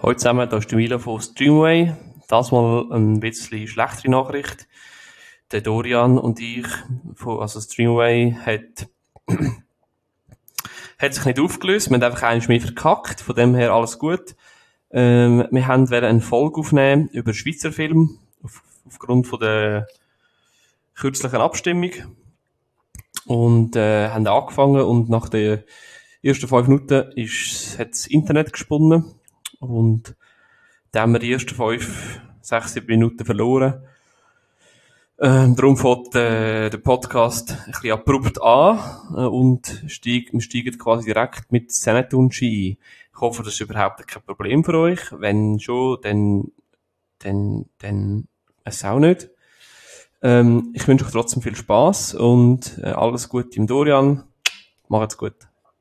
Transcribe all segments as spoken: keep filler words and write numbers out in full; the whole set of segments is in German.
Hallo zusammen, da ist der Milo von Streamway. Das mal ein bisschen schlechtere Nachricht. Der Dorian und ich, von, also Streamway, hat, hat sich nicht aufgelöst. Wir haben einfach eines mehr verkackt. Von dem her alles gut. Ähm, wir haben wollen eine Folge aufnehmen über Schweizer Film, auf, aufgrund von der kürzlichen Abstimmung. Und, äh, haben angefangen und nach den ersten fünf Minuten ist, hat das Internet gesponnen. Und da haben wir die ersten fünf, sechs, sieben Minuten verloren. Ähm, darum fängt äh, der Podcast ein bisschen abrupt an äh, und steig, wir steigen quasi direkt mit Senetunci ein. Ich hoffe, das ist überhaupt kein Problem für euch. Wenn schon, dann, dann, dann es auch nicht. Ähm, ich wünsche euch trotzdem viel Spass und äh, alles Gute im Dorian. Macht's gut.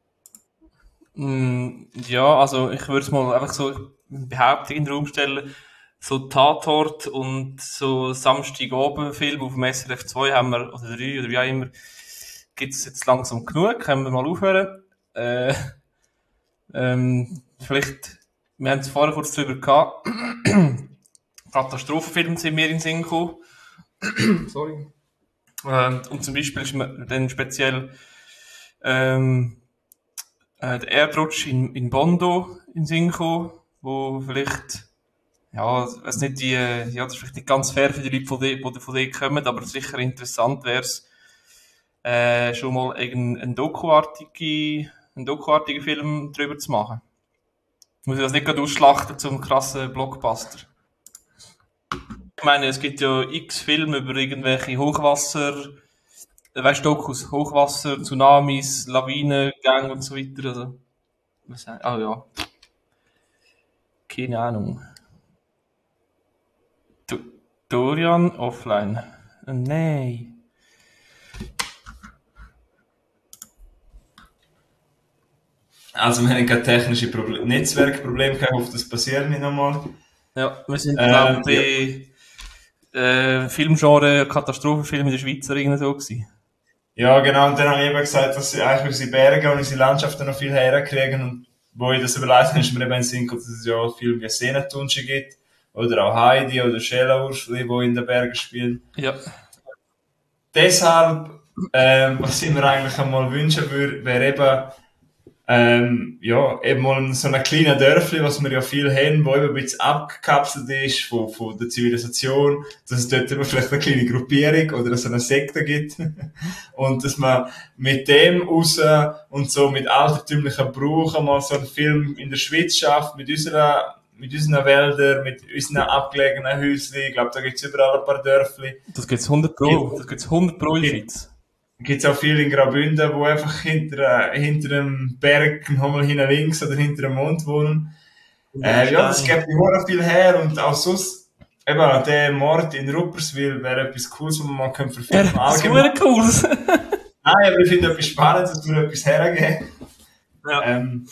Mm, ja, also ich würde es mal einfach so Behauptung in den Raum stellen. So Tatort und so Samstagabend-Film auf dem S R F zwei haben wir, oder drei, oder wie auch immer, gibt's jetzt langsam genug. Können wir mal aufhören. Äh, ähm, vielleicht, wir haben es vorher kurz drüber gehabt. Katastrophenfilme sind mir in den Sinn gekommen. Sorry. Und, und zum Beispiel ist mir dann speziell ähm, äh, der Erdrutsch in, in Bondo in den Sinn gekommen, wo vielleicht, ja, es nicht die, ja, das ist vielleicht nicht ganz fair für die Leute, die von von dort kommen, aber sicher interessant wäre es, äh, schon mal einen Dokuartige, einen Dokuartigen Film drüber zu machen. Muss ich das nicht gerade ausschlachten zum krassen Blockbuster? Ich meine, es gibt ja x Filme über irgendwelche Hochwasser, äh, weißt du, Dokus, Hochwasser, Tsunamis, Lawinengang und so weiter, also, was, ah ja, keine Ahnung. Do- Dorian offline. Äh, Nein. Also wir haben gerade technische Problem Netzwerkprobleme gehabt, ich hoffe, das passiert nicht nochmal. Ja, wir sind, Ähm, glaube ich, bei äh, Filmgenre Katastrophenfilme in der Schweiz oder irgend so gewesen. Ja, genau, und dann habe ich eben gesagt, dass sie eigentlich unsere Berge und unsere Landschaften noch viel herkriegen. Und wo ich das überlegt habe, ist mir eben in den Sinn gekommen, dass es ja viel wie Seenetunci gibt. Oder auch Heidi oder Schela-Urschli, die in den Bergen spielen. Ja. Deshalb, ähm, was ich mir eigentlich einmal wünschen würde, wäre eben, ähm, ja, eben mal so ein kleiner Dörfli, was wir ja viel haben, wo eben ein bisschen abgekapselt ist von, von der Zivilisation, dass es dort eben vielleicht eine kleine Gruppierung oder so eine Sekte gibt. Und dass man mit dem raus und so mit altertümlichen Brauchen mal so einen Film in der Schweiz schafft, mit unserer, mit unseren Wäldern, mit unseren abgelegenen Häuschen. Ich glaube, da gibt's überall ein paar Dörfli. Das gibt's hundert Pro. Das gibt's hundert Pro in der Schweiz. Gibt's auch viele in Graubünden, wo einfach hinter, äh, hinter einem Berg, nochmal hinten links oder hinter einem Mond wohnen. Äh, ja, das gibt mir viel her und auch sonst, eben, der Mord in Rupperswil wäre etwas Cooles, was man mal verfilmen Ja, das könnte. wäre cool. Nein, aber ich finde etwas Spannendes, dass wir etwas hergeben. Ja. Ähm,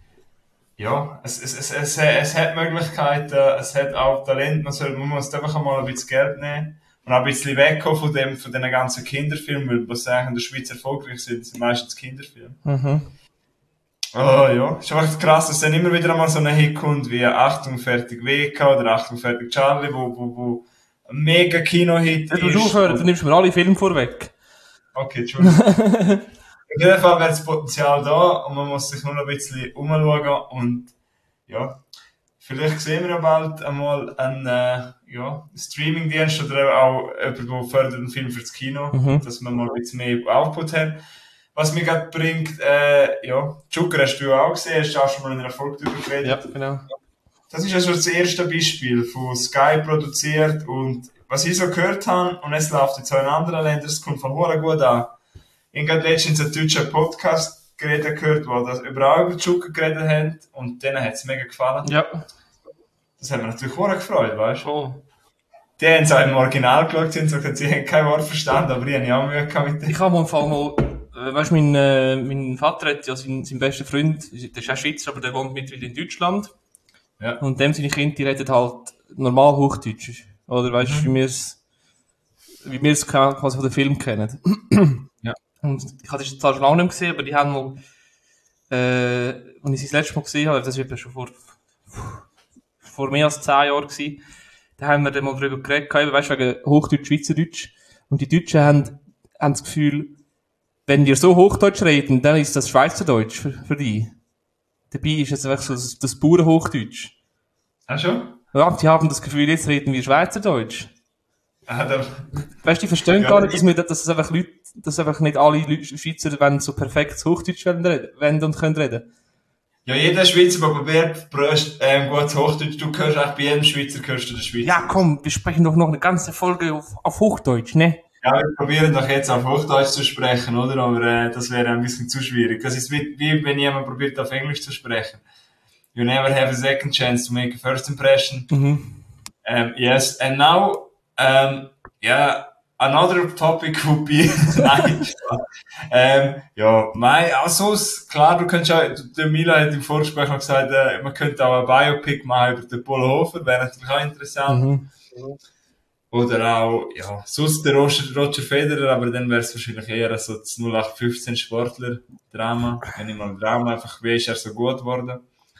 ja, es, es, es, es, es hat Möglichkeiten, es hat auch Talent, man, soll, man muss einfach mal ein bisschen Geld nehmen. Und auch ein bisschen wegkommen von dem, von den ganzen Kinderfilmen, weil, was eigentlich in der Schweiz erfolgreich sind, sind meistens Kinderfilme. Mhm. Oh ja, ist echt krass, dass dann immer wieder einmal so ein Hit kommt, wie Achtung, fertig W K oder Achtung, fertig Charlie, wo, wo, wo ein mega Kino-Hit Ja, du ist. aufhören, du nimmst mir alle Filme vorweg. Okay, Entschuldigung. Auf jeden Fall wäre das Potenzial da und man muss sich nur noch ein bisschen umschauen und ja, vielleicht sehen wir ja bald einmal einen äh, ja, Streaming-Dienst oder auch jemand, der fördert einen Film fürs Kino, Mhm. dass wir mal ein bisschen mehr Output haben. Was mir gerade bringt, äh, ja, Joker hast du ja auch gesehen, hast du auch schon mal in einer Folge darüber geredet. Ja, genau. Das ist also das erste Beispiel von Sky produziert und was ich so gehört habe, und es läuft jetzt auch in anderen Ländern, es kommt von Hure gut an. Ich habe gerade letztens einen deutschen Podcast geredet gehört, wo das überall über Joker geredet haben und denen hat es mega gefallen. Ja. Das hat mich natürlich Hure gefreut, weißt du. Oh. Die haben es auch im Original geschaut und gesagt, sie haben kein Wort verstanden, aber ich habe ja auch Mühe gehabt mit dem. Ich habe mal im Fall mal, äh, weißt du, mein, äh, mein Vater hat ja seinen, seinen besten Freund, der ist auch Schweizer, aber der wohnt mittlerweile in Deutschland. Ja. Und dem seine Kinder, die reden halt normal Hochdeutsch. Oder weißt du, Mhm. wie wir es, wie wir es quasi von den Film kennen. Ja. Und ich habe das jetzt zwar schon lange nicht gesehen, aber die haben mal, äh, als ich sie das letzte Mal gesehen habe, das wird ja schon vor vor mehr als zehn Jahren gewesen. Da haben wir dann mal drüber geredet, weißt du, wegen Hochdeutsch, Schweizerdeutsch. Und die Deutschen haben, haben das Gefühl, wenn wir so Hochdeutsch reden, dann ist das Schweizerdeutsch für, für die. Dabei ist es einfach so das, das pure Hochdeutsch. Ach schon? Ja, die haben das Gefühl, jetzt reden wir Schweizerdeutsch. Ah, da, Weißt du, die verstehen ja, gar nicht, dass, wir, dass es einfach Leute, dass einfach nicht alle Leute, Schweizer wenn so perfekt Hochdeutsch wollen, reden, wollen und können reden. ja, jeder Schweizer, der probiert, bröst, ähm, gutes Hochdeutsch, du hörst auch bei jedem Schweizer, hörst du den Schweizer. Ja, komm, wir sprechen doch noch eine ganze Folge auf, auf Hochdeutsch, ne? Ja, wir probieren doch jetzt auf Hochdeutsch zu sprechen, oder? Aber äh, das wäre ein bisschen zu schwierig. Das ist wie, wie wenn jemand probiert, auf Englisch zu sprechen. You never have a second chance to make a first impression. Mhm. Um, yes, and now, um, yeah, another topic would be, nein, ähm, ja, mein, also, klar, du könntest auch, der Mila hat im Vorgespräch noch gesagt, äh, man könnte auch ein Biopic machen über den Polo Hofer, wäre natürlich auch interessant. Mhm. Oder auch, ja, sonst der Roger, Roger Federer, aber dann wäre es wahrscheinlich eher so das null acht fünfzehn Sportler-Drama. Wenn ich mal Drama, einfach, wie ist er so gut geworden?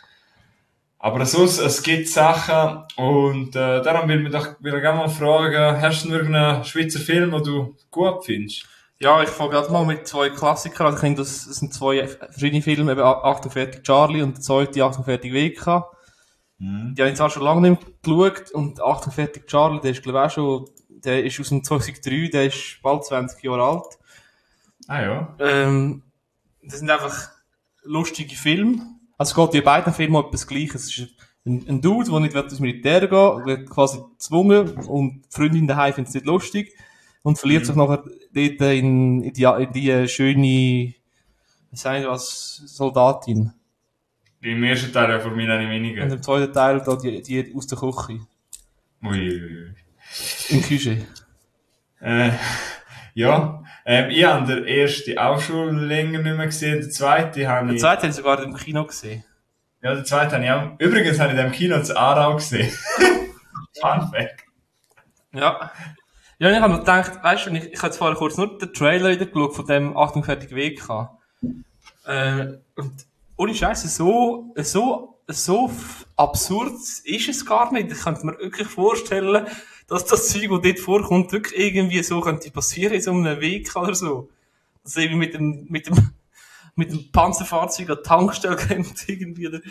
Aber sonst, es gibt Sachen, und, äh, darum will ich doch, will ich gerne mal fragen, hast du noch irgendeinen Schweizer Film, den du gut findest? Ja, ich fange gerade mal mit zwei Klassikern. Also ich denke, das, das sind zwei verschiedene Filme, eben achtundvierzig Charlie und der zweite achtundvierzig W K. Mhm. Die habe ich zwar schon lange nicht mehr geschaut, und achtundvierzig Charlie, der ist, glaube ich, auch schon, der ist aus dem zweitausenddrei, der ist bald zwanzig Jahre alt. Ah ja. Ähm, das sind einfach lustige Filme. Also es geht in beiden Filmen um etwas Gleiches. Es ist ein, ein Dude, der nicht ins Militär gehen, wird quasi gezwungen, und die Freundin daheim findet es nicht lustig und verliert Mhm. sich nachher dort in, in, die, in die schöne, was sagen wir, was, Soldatin. Im ersten Teil ja von mir eine Und weniger. im zweiten Teil da die, die aus der Küche. Uiuiui. In die Küche. Äh, ja, ähm, ich habe den ersten auch schon länger nicht mehr gesehen, den zweiten habe Der ich, zweite habe ich sogar im Kino gesehen. ja, den zweiten habe ich auch, übrigens habe ich den im Kino zu Aarau gesehen. Fun Fact. Ja. Ja, und ich habe mir gedacht, weißt du, ich, ich habe jetzt vorher kurz nur den Trailer wieder geschaut von dem achtundvierzig W K. Äh, und ohne Scheiße, so, so, so f- absurd ist es gar nicht. Ich könnte mir wirklich vorstellen, dass das Zeug, das dort vorkommt, wirklich irgendwie so könnte passieren in so einem W K oder so. Dass irgendwie mit dem, mit dem, mit dem Panzerfahrzeug an die Tankstelle kommt, irgendwie. Oder-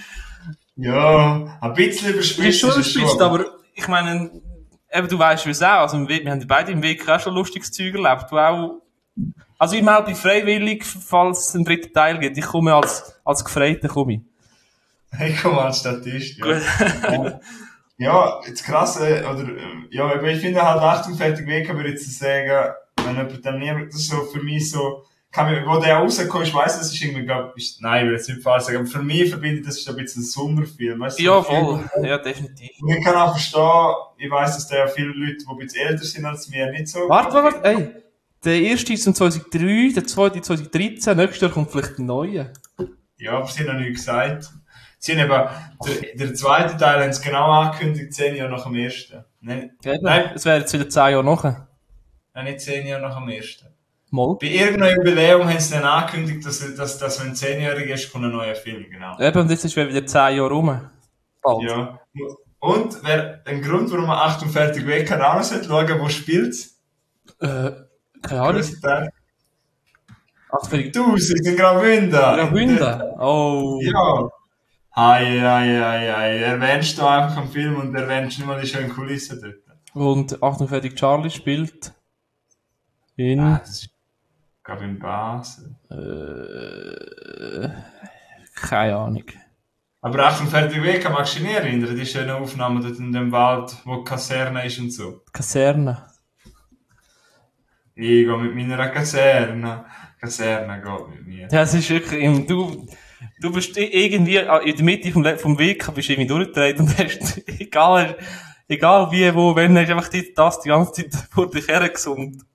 Ja, ein bisschen Das überspitzt ist schon ist es überspitzt, aber ich meine, eben, du weißt, wie es auch, also im Weg, wir haben beide im Weg auch schon lustiges Zeug erlebt, du auch, also ich melde mich freiwillig, falls es einen dritten Teil gibt, ich komme als, als Gefreiter komme ich. Ich komme als Statist, ja. Ja, jetzt krass, äh, oder, äh, ja, aber ich finde halt achtundvierzig Weg, würde ich jetzt sagen, wenn jemand dann niemand, das ist so für mich so, kann mir, wo der rauskommt, ich weiss, das ist irgendwie, glaub, ist, nein, ich will jetzt nicht falsch sagen, aber für mich verbindet das ist ein bisschen ein Sommerfilm, weißt du? Ja, so ein voll, Film. ja, definitiv. Und ich kann auch verstehen, ich weiss, dass da viele Leute, die ein bisschen älter sind als mir, nicht so. Warte, warte, warte, ey, der erste ist im zweitausenddrei, der zweite zweitausenddreizehn, nächstes Jahr kommt vielleicht ein neuer. Ja, aber sie haben noch nichts gesagt. Sie haben eben, der, der zweite Teil haben sie genau angekündigt, zehn Jahre nach dem ersten. Nein, Ja, Nein. es wäre jetzt wieder zehn Jahre nachher. nein, nicht zehn Jahre nach dem ersten. Mal. Bei irgendeinem Jubiläum haben sie dann angekündigt, dass, dass, dass wenn zehnjährig ist, kommt ein neuer Film, genau. Eben, und jetzt ist wieder zehn Jahre rum. Bald. Ja. Und wer, ein Grund, warum man achtundvierzig Weg kann auch noch schauen, wo spielt's? Äh, keine Ahnung. Größter Teil. achtundvierzig Du, sie sind in Graubünden. Graubünden. Oh. Ja. Hei, hei, hei, hei. Erwähnst du einfach am Film und erwähnst nicht mal die schönen Kulissen dort. Und achtundvierzig Charlie spielt in, Ah, das ist, ich glaube, in Basel. äh, keine Ahnung. Aber achtundvierzig Weg magst du dich nicht erinnern, die schönen Aufnahmen dort in dem Wald, wo die Kaserne ist und so. Kaserne. Ich gehe mit meiner Kaserne. Kaserne geht mit mir. Ja, es ist wirklich, im- du, du bist irgendwie in der Mitte vom, Le- vom Weg, bist irgendwie durchgedreht und hast, egal, egal wie, wo, wenn, hast du einfach die- das die ganze Zeit vor dich hergesungen.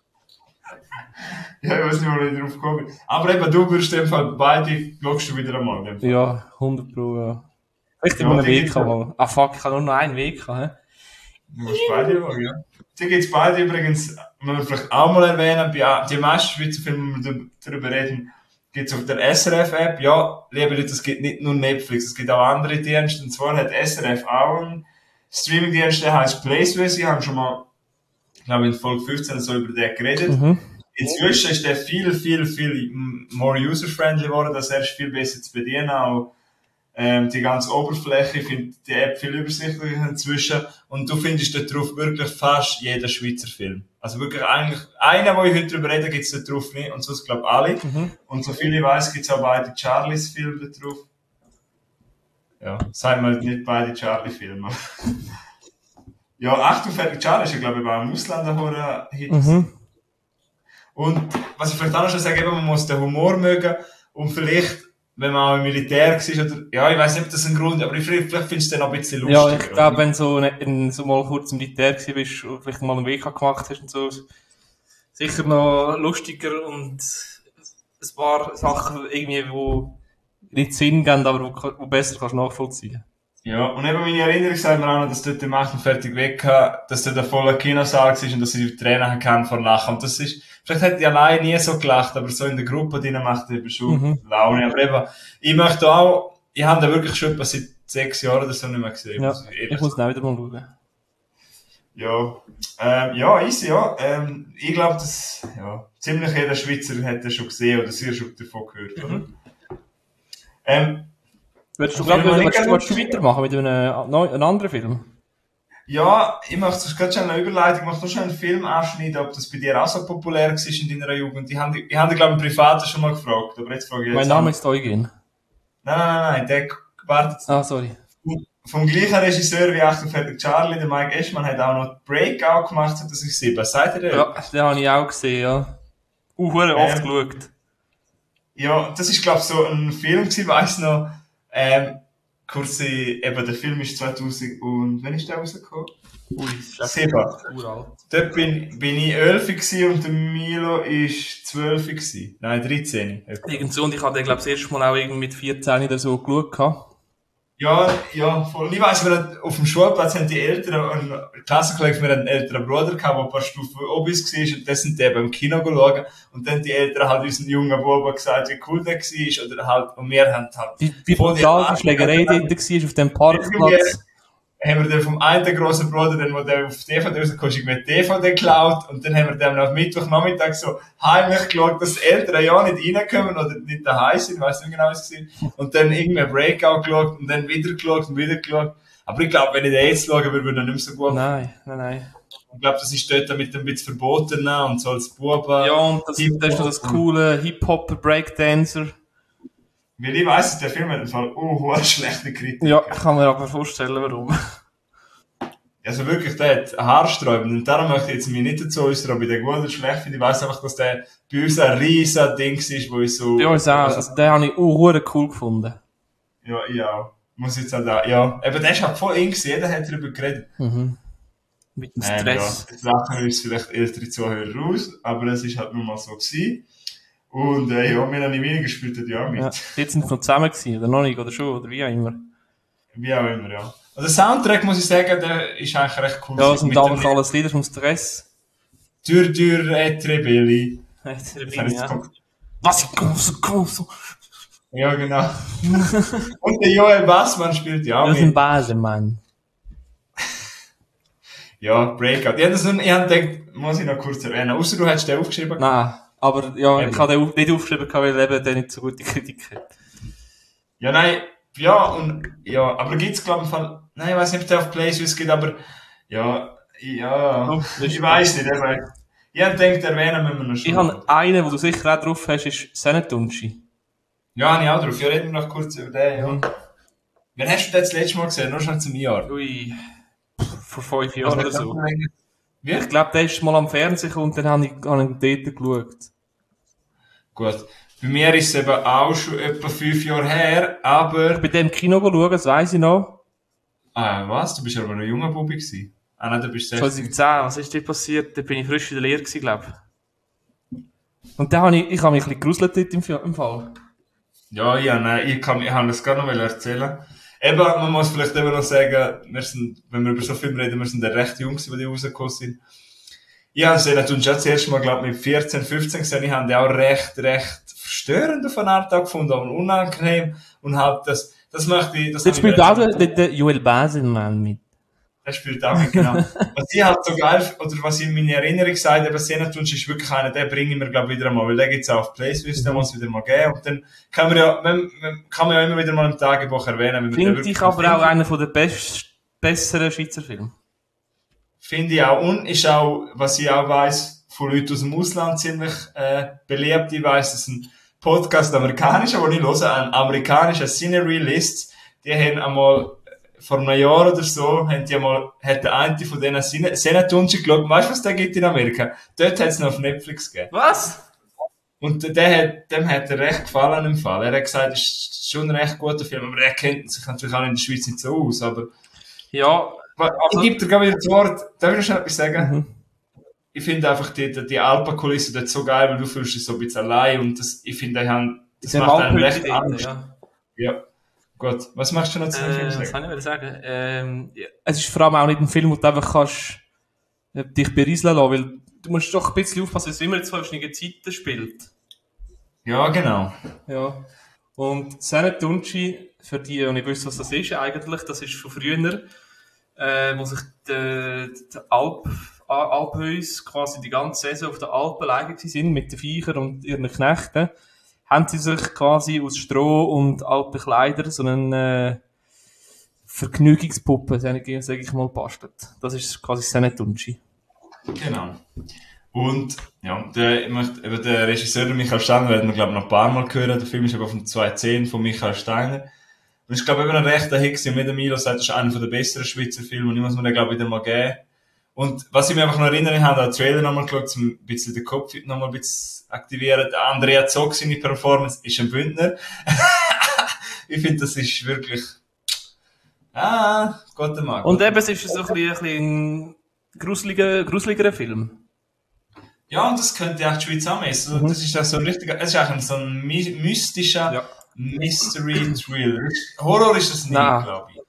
Ja, ich weiß nicht, wo ich drauf gekommen bin. Aber eben, du würdest in dem Fall beide, schaust du wieder einmal. in dem Fall. Ja, hundert Pro, ja. Vielleicht Ja, immer einen die Weg gibt's haben. Ah fuck, ich habe nur noch einen Weg haben, hä? Du musst beide schauen, ja. Die gibt's beide übrigens, wenn wir vielleicht auch mal erwähnen, bei, die meisten Schweizer Filme, wenn wir darüber reden, gibt's auf der S R F-App. Ja, liebe Leute, es gibt nicht nur Netflix, es gibt auch andere Dienste. Und zwar hat S R F auch einen Streaming-Dienst, der heisst PlaySwiss. Ich habe schon mal, ich glaube in Folge fünfzehn so über den geredet. Mhm. Inzwischen ist der viel, viel, viel more user-friendly geworden, dass er ist viel besser zu bedienen, auch ähm, die ganze Oberfläche, ich finde die App viel übersichtlicher inzwischen und du findest dort drauf wirklich fast jeden Schweizer Film. Also wirklich eigentlich, einen, wo ich heute drüber rede, gibt's dort drauf nicht und sonst glaube alle. Mhm. Und so viel ich weiss, gibt's auch beide Charlies-Filme dort drauf. Ja, sagen wir nicht beide Charlie-Filme. Ja, Achtung, fertig, Charlie ist ja glaube ich auch ein Ausländer-Horror-Hit. Mhm. Und was ich vielleicht auch noch schon sagen, man muss den Humor mögen und vielleicht, wenn man auch im Militär war, oder, ja, ich weiss nicht, ob das ein Grund ist, aber vielleicht, vielleicht findest du den noch ein bisschen lustiger. Ja, ich glaube, wenn du so, in, so mal kurz im Militär warst und vielleicht mal einen Weg gemacht hast und so, sicher noch lustiger und ein paar Sachen irgendwie, die nicht Sinn geben, aber wo, wo besser kannst nachvollziehen. Ja, und eben meine Erinnerung sagt mir auch noch, dass dort im achtundvierzig weg war, dass dort ein voller Kinosaal war und dass sie die Tränen hatten vor Lachen. Und das ist, vielleicht hätte ich allein nie so gelacht, aber so in der Gruppe drin macht eben schon mhm. Laune. Aber eben, ich möchte auch, ich habe den wirklich schon etwa seit sechs Jahren oder so nicht mehr gesehen. Ja, ich, ich muss den auch wieder mal schauen. Ja, ähm, ja, easy, ja. Ähm, ich glaube, dass, ja, ziemlich jeder Schweizer hat den schon gesehen oder sehr schon davon gehört, mhm. oder? Ähm, Würdest du, glaub, willst, willst du weitermachen mit einem, einem anderen Film? Ja, ich möchte sonst gerade schon eine Überleitung, ich möchte noch schon einen Film anschneiden, ob das bei dir auch so populär war in deiner Jugend. Ich habe, ich habe glaube ich, im Privaten schon mal gefragt, aber jetzt frage ich jetzt. Mein Name ist Eugen. Nein, nein, nein, nein, der wartet. Ah, sorry. Vom gleichen Regisseur wie achtundvierzig Charlie, der Mike Eschmann, hat auch noch Breakout gemacht zweitausendsieben. Seid ihr der? Ja, den habe ich auch gesehen, ja. Uh, ähm, oft geschaut. Ja, das ist glaube ich so ein Film gewesen, weiss noch, ähm, kurz, eben, der Film ist zweitausend und, wann ist der rausgekommen? Ui, sieben. Dort bin, bin ich elf gewesen und der Milo ist zwölf gewesen. Nein, dreizehn. Irgend so, und ich habe den, glaube ich, das erste Mal auch irgendwie mit vierzehn oder so geschaut. Ja, ja, voll. Ich weiss, wir auf dem Schulplatz haben die Eltern, ein Klassenkollege von mir hat einen älteren Bruder gehabt, der ein paar Stufen oben war, und das sind die beim Kino schauen, und dann die Eltern halt unseren jungen Buben gesagt, wie cool der war, oder halt, und wir haben halt... Wie, wie brutal die Schlägerei dort war, auf dem Parkplatz. Haben wir dann vom einen grossen Bruder, dann, wo der auf D V D rausgekommen ist, mit D V D geklaut, und dann haben wir dann am Mittwochnachmittag so heimlich geschaut, dass die Eltern ja nicht reinkommen oder nicht daheim sind, ich weiss nicht genau, was es war. Und dann irgendwie Breakout geschaut und dann wieder geschaut und wieder geschaut. Aber ich glaube, wenn ich den jetzt schauen würde, würde er nicht mehr so gut. Nein, nein, nein. Ich glaube, das ist dort damit ein bisschen verboten und so als Buben. Ja, und das, das ist noch das coole Hip-Hop-Breakdancer. Weil ich weiss, der Film hat im Fall oh, eine schlechte Kritik. Ja, ich kann mir aber vorstellen, warum. Also wirklich, der hat haarsträubend. Und darum möchte ich jetzt mich nicht dazu äußern, ob ich den gut oder schlecht finde. Ich weiss einfach, dass der bei uns ein riesen Ding ist, wo ich so... Bei uns auch. Also, den habe ich auch cool gefunden. Ja, ich auch. Muss jetzt auch da, ja. Aber der ist halt voll eng gewesen. Jeder hat darüber geredet. Mhm. Mit dem Stress. Ähm, ja, jetzt lachen uns vielleicht ältere Zuhörer raus, aber es ist halt nur mal so gewesen. Und, äh, ja, wir haben nicht weniger gespielt, ja, mit. Ja, jetzt sind wir noch zusammen gewesen, oder noch nicht, oder schon, oder wie auch immer. Wie auch immer, ja. Also, der Soundtrack, muss ich sagen, der ist eigentlich recht cool. Ja, das sind einfach alles Lieder vom Stress. Dür, dür, et rebelli. Et rebelli, ja. Was ich große, große. Ja, genau. Und der Joel Bassmann spielt ja auch mit. Das ist ein Basemann. Ja, Breakout. Ich habe das nur, ich habe gedacht, muss ich noch kurz erwähnen. Ausser du hättest den aufgeschrieben. Nein. Aber ja, eben. Ich habe den nicht aufgeschrieben, weil eben der nicht so gute Kritik hat. Ja, nein, ja, und, ja, aber gibt's, glaube ich, Fall, nein, ich weiss nicht, ob der auf PlaySwiss geht, aber, ja, ja, oh, ich weiss nicht, aber, ich habe gedacht, erwähnen müssen wir noch schon. Ich habe einen, wo du sicher auch drauf hast, ist Senetunci. Ja, habe ich auch drauf. Ja, reden wir noch kurz über den, ja. Mhm. Wann hast du den das letzte Mal gesehen? Nur schon zum Jahr? Ui, vor fünf Jahren oder so. Wie? Ich glaube, der ist mal am Fernsehen gekommen und dann habe ich, habe ich dort geschaut. Gut. Bei mir ist es eben auch schon etwa fünf Jahre her, aber... Bei dem Kino schauen, das weiss ich noch. Ah, was? Du bist aber noch ein junger Bubi gewesen. Ah, nein, du bist sechzehn. zweitausendzehn, was ist dir passiert? Da bin ich frisch in der Lehre gewesen, glaube ich. Und da habe ich, ich habe mich ein bisschen gegruselt dort im, im Fall. Ja, ja, nein, ich kann, ich kann das gar noch erzählen. Eben, man muss vielleicht eben noch sagen, wir sind, wenn wir über so Filme reden, wir sind ja recht jung, als die rausgekommen sind. Ich habe sie natürlich schon das erste Mal, glaube ich, mit vierzehn, fünfzehn gesehen. Ich habe die auch recht, recht störend auf eine Art auch gefunden, aber unangenehm. Und halt, das, das möchte ich, das Jetzt spielt auch der, der, der Joel Baselmann mit. Der spielt auch mit, genau. Was ich halt so geil, oder was ich in meiner Erinnerung sage, eben Senatunci ist wirklich einer, den bringe ich mir, glaube ich, wieder einmal, weil den gibt's auch auf Playswiss, den muss es wieder mal geben. Und dann kann man ja, man, man, kann man ja immer wieder mal im Tagebuch erwähnen. Finde ich aber auch einer von der best, besseren Schweizer Filme. Finde ich auch. Und ist auch, was ich auch weiss, von Leuten aus dem Ausland ziemlich, äh, beliebt. Ich weiss, dass ein Podcast, amerikanischer, den ich höre, ein amerikanischer Scenery List, die haben einmal, vor einem Jahr oder so, haben die einmal, hat der eine von denen Senatunci geschaut. Weißt du, was der gibt in Amerika? Dort hat es noch auf Netflix gegeben. Was? Und der hat, dem hat er recht gefallen im Fall. Er hat gesagt, es ist schon ein recht guter Film, aber er kennt sich natürlich auch in der Schweiz nicht so aus, aber. Ja. Also, ich gebe dir gerade wieder das Wort. Darf ich noch schnell etwas sagen? Mhm. Ich finde einfach die, die, die Alpenkulisse dort so geil, weil du fühlst dich so ein bisschen allein und das, ich finde, die haben, das der macht einen recht Angst. Ja. Ja. Gut, was machst du noch zu dem äh, Film sagen? Was kann ich sagen? Ähm, ja. Es ist vor allem auch nicht ein Film, wo du einfach kannst äh, dich berieseln lassen, weil du musst doch ein bisschen aufpassen, dass es immer in zwei verschiedenen Zeiten spielt. Ja, genau. Ja. Und Senatunci, für die, die nicht wissen, was das ist eigentlich, das ist von früher, äh, wo sich die, die Alp, Alphäuse quasi die ganze Saison auf den Alpen gelegen sind, mit den Viechern und ihren Knechten, haben sie sich quasi aus Stroh und alten Kleidern so eine äh, Vergnügungspuppe, sage ich, sag ich mal, bastelt. Das ist quasi Senatunci. Genau. Und, ja, der, ich möchte, eben der Regisseur, der Michael Steiner, werden wir, glaube ich, noch ein paar Mal hören. Der Film ist eben von zweitausendzehn von Michael Steiner. Und ich glaube, eben ein rechter Hit, und mit dem Milo sagt, das ist einer der besseren Schweizer Filme, und ich muss mir den, glaube ich, wieder mal geben. Und was ich mir einfach noch erinnere, ich habe den Trailer nochmal geschaut, um ein bisschen den Kopf nochmal ein bisschen aktivieren. Der Andrea Zog, seine Performance, ist ein Bündner. Ich finde, das ist wirklich, ah, Gott der Mann. Und eben, es ist so ein bisschen, ein, bisschen ein gruseliger, gruseliger Film. Ja, und das könnte auch die Schweiz auch messen. Mhm. Das ist auch so ein richtiger, es ist auch ein, so ein my- mystischer ja. Mystery-Thriller. Horror ist das nicht, glaube ich.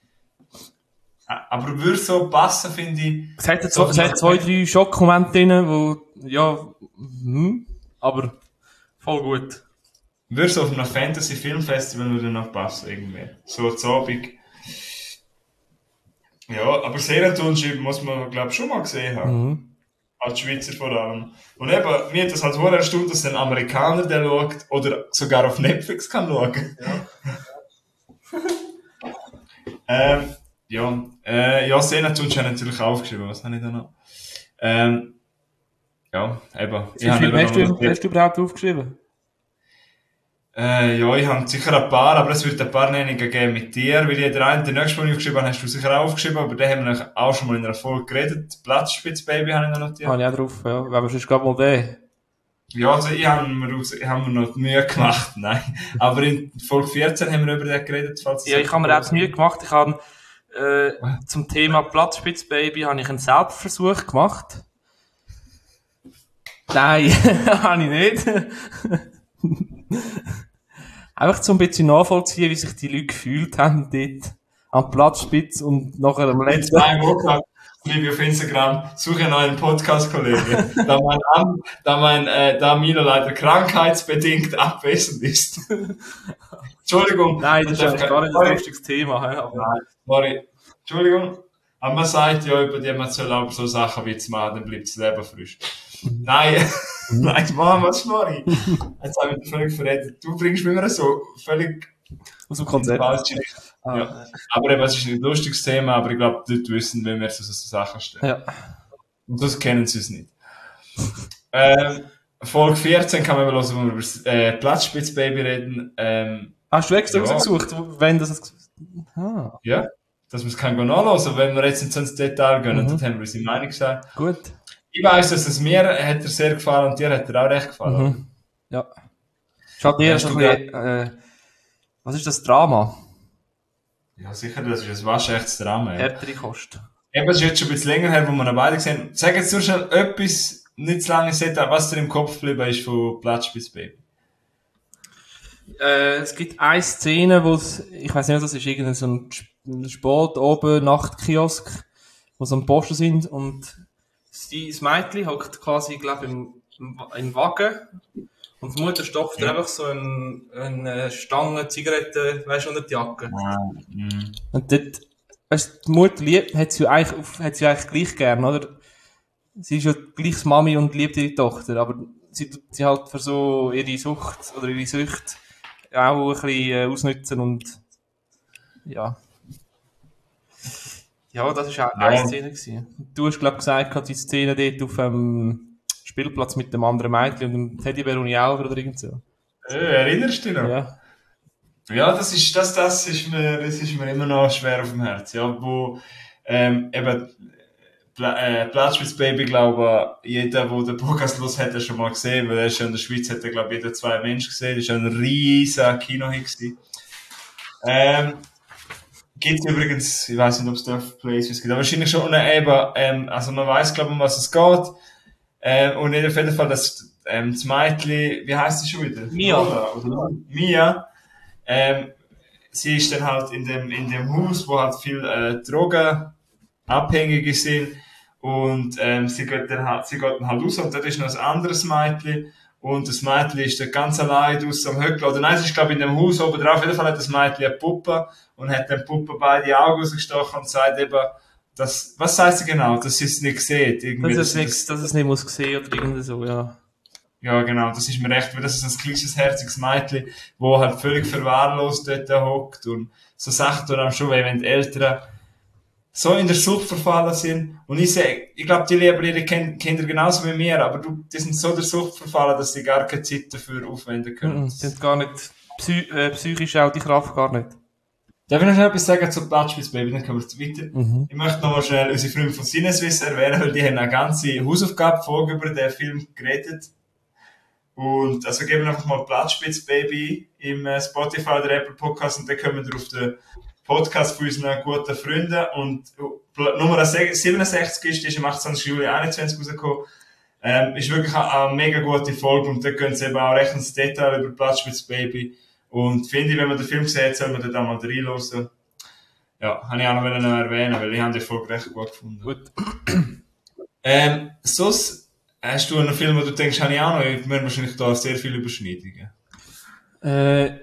Aber würde so passen, finde ich. Es hat, so, es hat zwei, drei Schockmomente drin, wo, ja, hm, aber voll gut. Würde so auf einem Fantasy-Filmfestival würde noch passen, irgendwie. So zu Abend. Ja, aber Senatunci muss man, glaube ich, schon mal gesehen haben. Mhm. Als Schweizer vor allem. Und eben, mir hat das halt vorher erstaunt, dass ein Amerikaner der schaut, oder sogar auf Netflix kann schauen. Ja. ähm, ja, äh, ja, Senatunci habe ich natürlich aufgeschrieben, was habe ich da noch? Ähm, ja, eben. Wie viel hast du, hast du überhaupt aufgeschrieben? Äh, ja, ich habe sicher ein paar, aber es wird ein paar Nennungen geben mit dir, weil ich den einen, den nächsten, den ich aufgeschrieben habe, hast du sicher auch aufgeschrieben, aber den haben wir auch schon mal in einer Folge geredet. Platzspitz-Baby habe ich noch notiert. Habe ich auch drauf, ja. Aber sonst gerade mal den. Ja, also ich habe mir, aus, ich habe mir noch Mühe gemacht, nein. Aber in Folge vierzehn haben wir über den geredet, falls ja, ich habe mir auch Mühe gemacht. Ich habe, äh, zum Thema Platzspitz-Baby habe ich einen Selbstversuch gemacht. Nein, habe ich nicht. Einfach so ein bisschen nachvollziehen, wie sich die Leute gefühlt haben dort am Platzspitz und nachher am letzten Tag. Liebe auf Instagram, suche einen neuen Podcast-Kollegen, da mein, da mein, äh, da Milo leider krankheitsbedingt abwesend ist. Entschuldigung. Nein, das ist eigentlich gar nicht ein lustiges Thema. Aber nein, sorry. Entschuldigung. Aber man sagt ja über die, man soll auch so Sachen wie zu machen, dann bleibt das Leben frisch. Nein, nein, Mann, was sorry. Jetzt habe ich mich völlig verredet. Du bringst mich immer so völlig aus dem Konzept. Ah. Ja. Aber eben, es ist ein lustiges Thema, aber ich glaube, dort wissen, wenn wir so, so Sachen stellen. Ja. Und das kennen sie es nicht. ähm, Folge vierzehn kann man mal hören, wo wir über äh, Platzspitz-Baby reden. Ähm, Hast du extra ja. rausgesucht, wenn das... Ah. Ja, dass wir es kann nachhören. Wenn wir jetzt nicht so ins Detail gehen, mhm. dann haben wir unsere Meinung gesagt. Gut. Ich weiss, dass es mir hat er sehr gefallen und dir hat er auch recht gefallen. Mhm. Ja. Schaut dir so ein bisschen, äh, was ist das Drama? Ja, sicher, das ist ein waschechtes Drama. Ja. Härtere Kost. Eben, es ist jetzt schon ein bisschen länger her, wo wir noch beide gesehen haben. Sag jetzt nur schnell etwas, nicht zu lange Set, was dir im Kopf geblieben ist von Platzspitz-Baby. Äh, es gibt eine Szene, wo es, ich weiss nicht, das ist irgendein so ein Sport oben Nachtkiosk, wo so am Posten sind und das Mädchen hockt quasi, glaube ich, im, im Wagen Und die Mutter stopft ja. einfach so eine, eine Stange Zigaretten, weißt du, unter die Jacke. Ah, mm. Und dort, weißt du, die Mutter liebt, hat sie eigentlich, auf, hat sie eigentlich gleich gern, oder? Sie ist ja gleich Mami und liebt ihre Tochter, aber sie tut sie halt für so ihre Sucht oder ihre Sucht auch ein bisschen äh, ausnutzen und, ja. Ja, das war auch ja. eine Szene gewesen. Du hast, glaub ich, gesagt, die Szene dort auf dem Spielplatz mit dem anderen Mädchen und dem Teddybär und Jauber oder irgend so. Äh, erinnerst du dich noch? Ja. Ja, das ist, das, das ist mir, das ist mir immer noch schwer auf dem Herz, ja, wo, ähm, eben, Pla- äh, Platzspitz Baby, glaube ich, jeder, der den Podcast los hat, hat schon mal gesehen, weil er ist schon in der Schweiz, hat er, glaube ich, jeder zwei Menschen gesehen, das ist ein riesiger Kinohit gewesen. Ähm, Gibt übrigens, ich weiß nicht, ob es da Places gibt, aber wahrscheinlich schon eben, ähm, also man weiß, glaube ich, um was es geht. Ähm, und auf jeden Fall, das, ähm, das Mädchen, wie heisst sie schon wieder? Mia. Oder, oder Mia. Ähm, sie ist dann halt in dem, in dem Haus, wo halt viel, äh, Drogenabhängige sind. Und, ähm, sie geht dann halt, sie geht dann halt raus und dort ist noch ein anderes Mädchen. Und das Mädchen ist dann ganz allein draussen am Höckl. Oder nein, es ist, glaube ich, in dem Haus oben drauf. Auf jeden Fall hat das Mädchen eine Puppe und hat den Puppe beide Augen rausgestochen und sagt eben, dass, was sagt sie genau? Dass sie es nicht sieht. Irgendwie, dass, es dass, nicht, dass es nicht muss sehen oder irgendwie so, ja. Ja, genau, das ist mir recht, weil das ist ein kleines, herziges Mädchen, wo halt völlig verwahrlost dort hockt und so Sachen tun auch schon weh, wenn die Eltern so in der Sucht verfallen sind. Und ich sage, ich glaube, die lieben ihre Kinder genauso wie mir, aber du, die sind so in der Sucht verfallen, dass sie gar keine Zeit dafür aufwenden können. Mhm, die haben gar nicht, psy äh, psychisch auch die Kraft gar nicht. Darf ich noch schnell etwas sagen zu Platzspitz Baby, dann kommen wir weiter. Mhm. Ich möchte noch mal schnell unsere Freunde von Cineswiss erwähnen, weil die haben eine ganze Hausaufgabenfolge über den Film geredet. Und also geben wir einfach mal Platzspitz Baby im äh, Spotify oder Apple Podcast und dann kommen wir auf den Podcast von unseren guten Freunden. Und uh, Nummer siebenundsechzig ist, die ist am achtzehnten Juli einundzwanzig rausgekommen. Ähm, ist wirklich eine, eine mega gute Folge und da können sie eben auch recht ins Detail über Platzspitz Baby. Und finde ich, wenn man den Film sieht, soll man da mal reinhören. Ja, habe ich auch noch erwähnen, weil ich habe die Folge recht gut gefunden. Gut. Ähm, sonst, hast du einen Film, wo du denkst, habe ich auch noch? Wir haben wahrscheinlich da sehr viele Überschneidungen. Äh,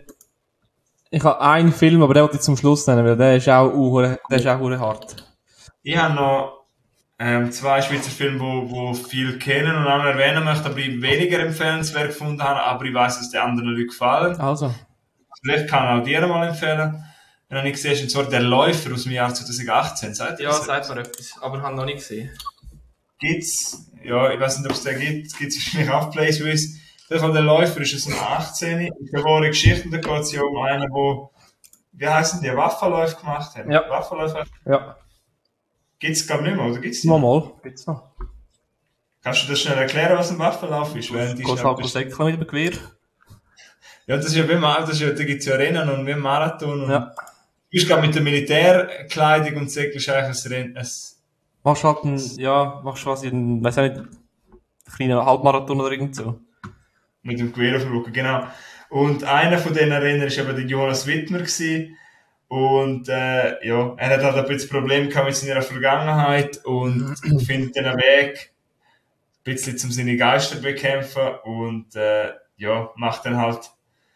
ich habe einen Film, aber den wollte ich zum Schluss nennen, weil der ist auch uh, der ist auch uh, hart. Ich habe noch ähm, zwei Schweizer Filme, wo, wo viel kennen und auch erwähnen möchte, aber ich weniger empfehlenswert gefunden habe, aber ich weiss, dass die anderen Leuten gefallen. Also. Vielleicht kann ich auch dir mal empfehlen. Wenn du nicht siehst, und zwar Der Läufer aus dem Jahr zwanzig achtzehn. Sagt ja, sagt mir etwas, aber ich habe noch nicht gesehen. Gibt's, ja, ich weiß nicht, ob es den gibt, gibt's wahrscheinlich auf Placewiss. Der von Der Läufer ist aus dem achtzehn. Ist eine wahre Geschichte, da geht es ja um einen, der, wie heissen die, Waffenläufe gemacht hat. Ja. Waffenläufe? Ja. Gibt's glaube nicht mehr, oder gibt's die? Nochmal, gibt's noch. Kannst du das schnell erklären, was ein Waffenlauf ist? Während Gehst halt pro Säckchen mit dem Gewehr. Ja, das ist ja wie Marathon, das ist ja, da gibt's ja Rennen und wie ein Marathon. Und Ja. Du bist gerade mit der Militärkleidung und säckelst eigentlich ein Rennen. Ein Machst halt ein, ja, machst quasi einen, weiss ich nicht, einen kleinen Halbmarathon oder irgend so. Mit dem Gewehr auf dem Rücken, genau. Und einer von diesen Rennern war eben der Jonas Wittmer gewesen. Und, äh, ja, er hat halt ein bisschen Probleme gehabt mit seiner Vergangenheit und findet dann einen Weg, ein bisschen zum seine Geister bekämpfen und, äh, ja, macht dann halt,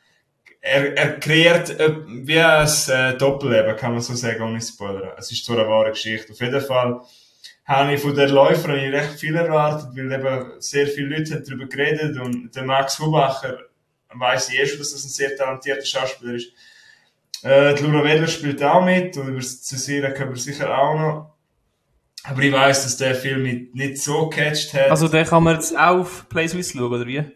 er, er kreiert äh, wie ein äh, Doppelleben, kann man so sagen, ohne Spoiler. Es ist zwar eine wahre Geschichte. Auf jeden Fall habe ich von der Läuferin recht viel erwartet, weil eben sehr viele Leute haben darüber geredet und der Max Hubacher weiss ich eh schon, dass das ein sehr talentierter Schauspieler ist. Äh, die Laura Weller spielt auch mit und über Cecilia können wir sicher auch noch. Aber ich weiss, dass der Film nicht, nicht so gecatcht hat. Also den kann man jetzt auch auf PlaySwiss schauen, oder wie?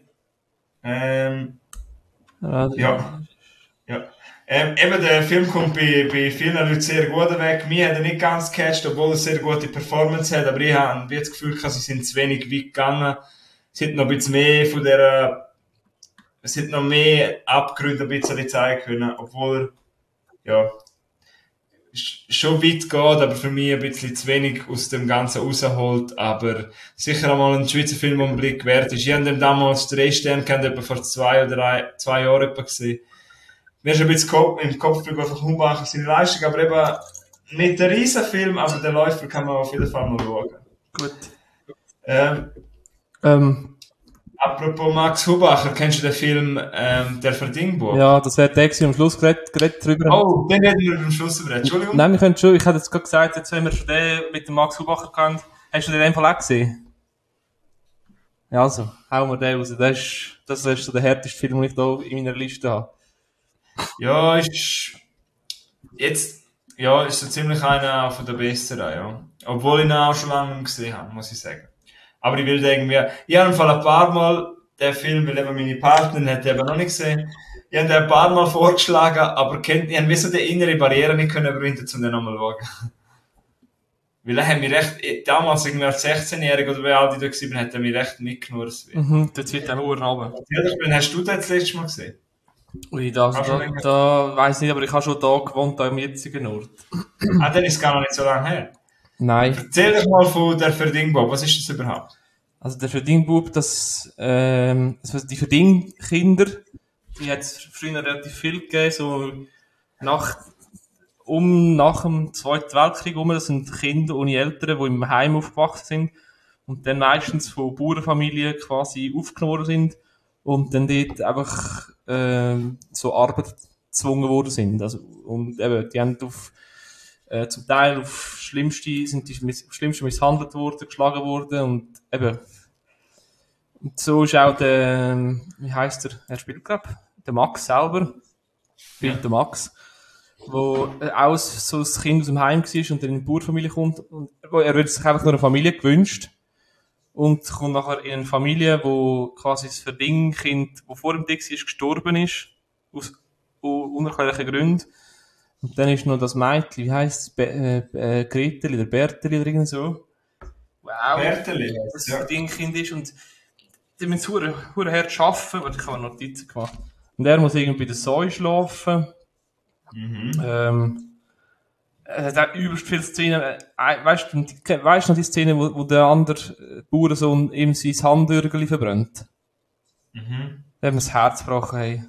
Ähm, ja. Ja. ja. Ähm, eben, der Film kommt bei, bei vielen Leuten sehr gut weg. Mir hat er nicht ganz gecatcht, obwohl er sehr gute Performance hat. Aber ich habe das Gefühl, sie sind zu wenig weit gegangen. Es hat noch ein bisschen mehr von der, es hat noch mehr Abgründe ein bisschen zeigen können. Obwohl er, ja, schon weit geht, aber für mich ein bisschen zu wenig aus dem Ganzen rausholt. Aber sicher einmal ein Schweizer Film, der einen Blick wert ist. Ich habe dem damals drei Sterne kennt, etwa vor zwei oder drei, zwei Jahren etwa gesehen. Mir ist ein bisschen im Kopf über von Humbacher seine Leistung, aber eben nicht der Riesenfilm, aber der Läufer kann man auf jeden Fall mal schauen. Gut. Ähm, ähm, Apropos Max Hubacher, kennst du den Film ähm, Der Verdingbub? Ja, das wäre der gewesen, am Schluss geredet, geredet drüber. Oh, den reden wir am Schluss über. Entschuldigung. Nein, wir können schon, ich hätte jetzt gerade gesagt, jetzt haben wir schon den mit dem Max Hubacher gekannt. Hast du den einfach auch gesehen? Ja, also, hauen wir den raus. Das ist, das ist so der härteste Film, den ich hier in meiner Liste habe. Ja, ist jetzt, ja, ist so ziemlich einer von der besseren, ja. Obwohl ich ihn auch schon lange nicht gesehen habe, muss ich sagen. Aber ich will irgendwie, ich habe im Fall ein paar Mal den Film, weil eben meine Partnerin hat den eben noch nicht gesehen. Ich habe den ein paar Mal vorgeschlagen, aber kennt, ich habe wie so die innere Barriere nicht können überwinden, um den nochmal zu schauen. Weil er hat mich recht, damals irgendwie als sechzehnjähriger oder wie alt ich da gewesen bin, hat er mich recht mitgenommen. Mhm, dort wird dann Uhr runter. Hast du den das letzte Mal gesehen? Ui, da, da, da weiss nicht, aber ich habe schon da gewohnt, da im jetzigen Ort. Ah, dann ist es gar noch nicht so lange her. Nein. Erzähl doch mal von der Verdingbub, was ist das überhaupt? Also der Verdingbub, das, ähm, also die Verdingkinder, die hat es früher relativ viel gegeben, so nach, um, nach dem Zweiten Weltkrieg rum, das sind Kinder ohne Eltern, die im Heim aufgewachsen sind und dann meistens von Bauernfamilien quasi aufgenommen sind und dann dort einfach, ähm, so Arbeit gezwungen worden sind. Also, und eben, die haben auf, äh, zum Teil auf schlimmste, sind die miss, schlimmste misshandelt worden, geschlagen worden und eben, und so ist auch der, wie heisst er, er spielt glaub, der Max selber, spielt ja. Der Max, wo auch so ein Kind aus dem Heim war und dann in die Bauernfamilie kommt und er wird sich einfach nur eine Familie gewünscht und kommt nachher in eine Familie, wo quasi das Verdingkind, wo vor dem Dix ist, gestorben ist, aus unerklärlichen Gründen. Und dann ist noch das Mädchen, wie heisst es, Be äh, äh, Gretel oder Berteli oder irgend so. Wow. Berteli? Das ja. Verdingkind ist und die müssen hure hure hart arbeiten, weil ich habe Notizen gemacht. Und er muss irgendwie bei der Säue schlafen. Mhm. Ähm, es hat auch übelst viele Szenen. Äh, weißt du, weißt du noch die Szene, wo, wo der andere Bauernsohn ihm sein Handürgeli verbrennt? Mhm. Da hat mir das Herz gebrochen, hey.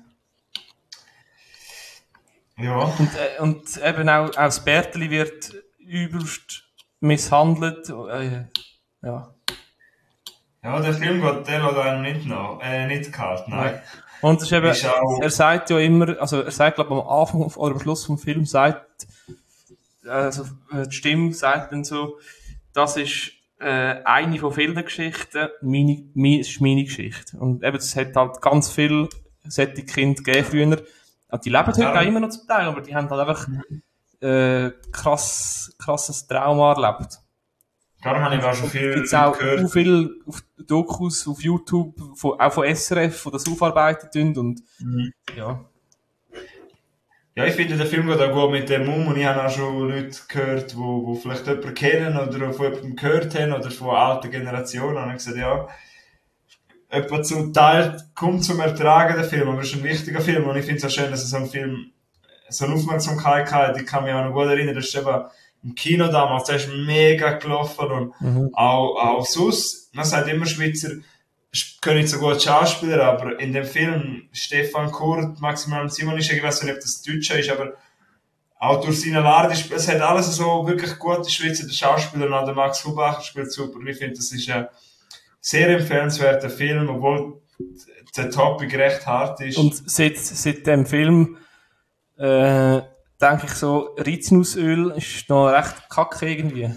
Ja. Und, äh, und eben auch, auch das Berteli wird übelst misshandelt. Äh, ja. Ja, der Film geht der oder einem nicht noch, äh, nicht kalt, nein. Ja. Und das ist eben, ist er sagt ja immer, also er sagt, glaube ich, am Anfang oder am Schluss vom Film sagt, also die Stimme sagt dann so, das ist äh, eine von vielen Geschichten, meine, meine, ist meine Geschichte. Und eben, es hat halt ganz viele solche Kinder gegeben früher. Also die leben heute ja. Auch immer noch zum Teil, aber die haben halt einfach äh, krass, krasses Trauma erlebt. Darum habe ich auch schon viel gibt's auch gehört. Auch viel auf Dokus auf YouTube, von, auch von S R F, die das aufarbeitet sind und mhm. ja. Ja, ich finde, der Film geht auch gut mit dem um und ich habe auch schon Leute gehört, die, die vielleicht jemanden kennen oder von jemandem gehört haben oder von alten Generationen und ich gesagt, ja, etwa zum Teil kommt zum Ertragen der Film, aber es ist ein wichtiger Film und ich finde es auch schön, dass es so ein Film so eine Aufmerksamkeit hat. Ich kann mich auch noch gut erinnern, das ist eben im Kino damals, der ist mega gelaufen und mhm. auch, auch sonst, man sagt immer, Schweizer können nicht so gut Schauspieler, aber in dem Film Stefan Kurt, Maximilian Simon, ich weiß nicht, ob das Deutsche ist, aber auch durch seine Lade, es hat alles so wirklich gute Schweizer Schauspieler und auch der Max Hubacher spielt super. Ich finde, das ist ein sehr empfehlenswerter Film, obwohl der Topic recht hart ist. Und seit, seit dem Film, äh, denke ich so, Rizinusöl ist noch recht kacke irgendwie.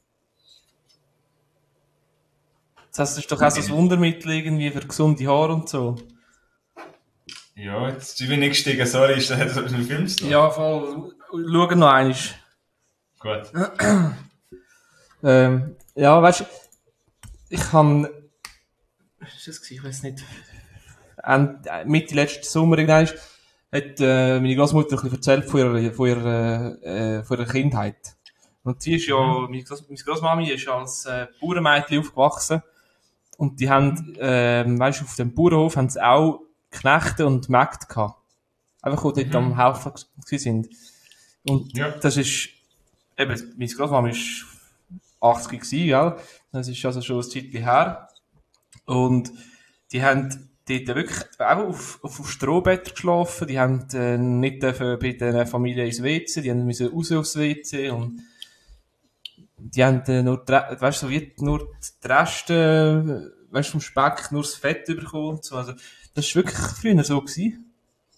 Das ist doch auch so ein Wundermittel irgendwie für gesunde Haare und so. Ja, jetzt bin ich nicht gestiegen, sorry, ist das hat das mit dem Film zu tun? Ja, voll. Schau noch einmal. Gut. ähm, ja, weißt du, ich kann, was ist das gewesen? Ich weiß nicht, Mitte letzten Sommer irgendwann hat äh, meine Großmutter ein bisschen erzählt von ihrer, von ihrer, äh, von ihrer Kindheit. Und sie ist ja, mhm. meine, Groß, meine Großmami ist ja als äh, Bauernmädchen aufgewachsen. Und die haben, äh, weißt du, auf dem Bauernhof haben sie auch Knechte und Mägde gehabt. Einfach, die dort mhm. am Haufen sind. Und ja. Das ist, eben, meine Großmama ist achtzig gewesen, gell? Das ist also schon ein Zeitchen her. Und die haben dort wirklich auch auf, auf Strohbetten geschlafen. Die haben äh, nicht dürfen bei der Familie ins W C, die haben müssen raus aufs W C und die haben äh, nur, weißt du, so wie nur die Reste weißt du, vom Speck nur das Fett bekommen. So. Also, das war wirklich früher so gewesen.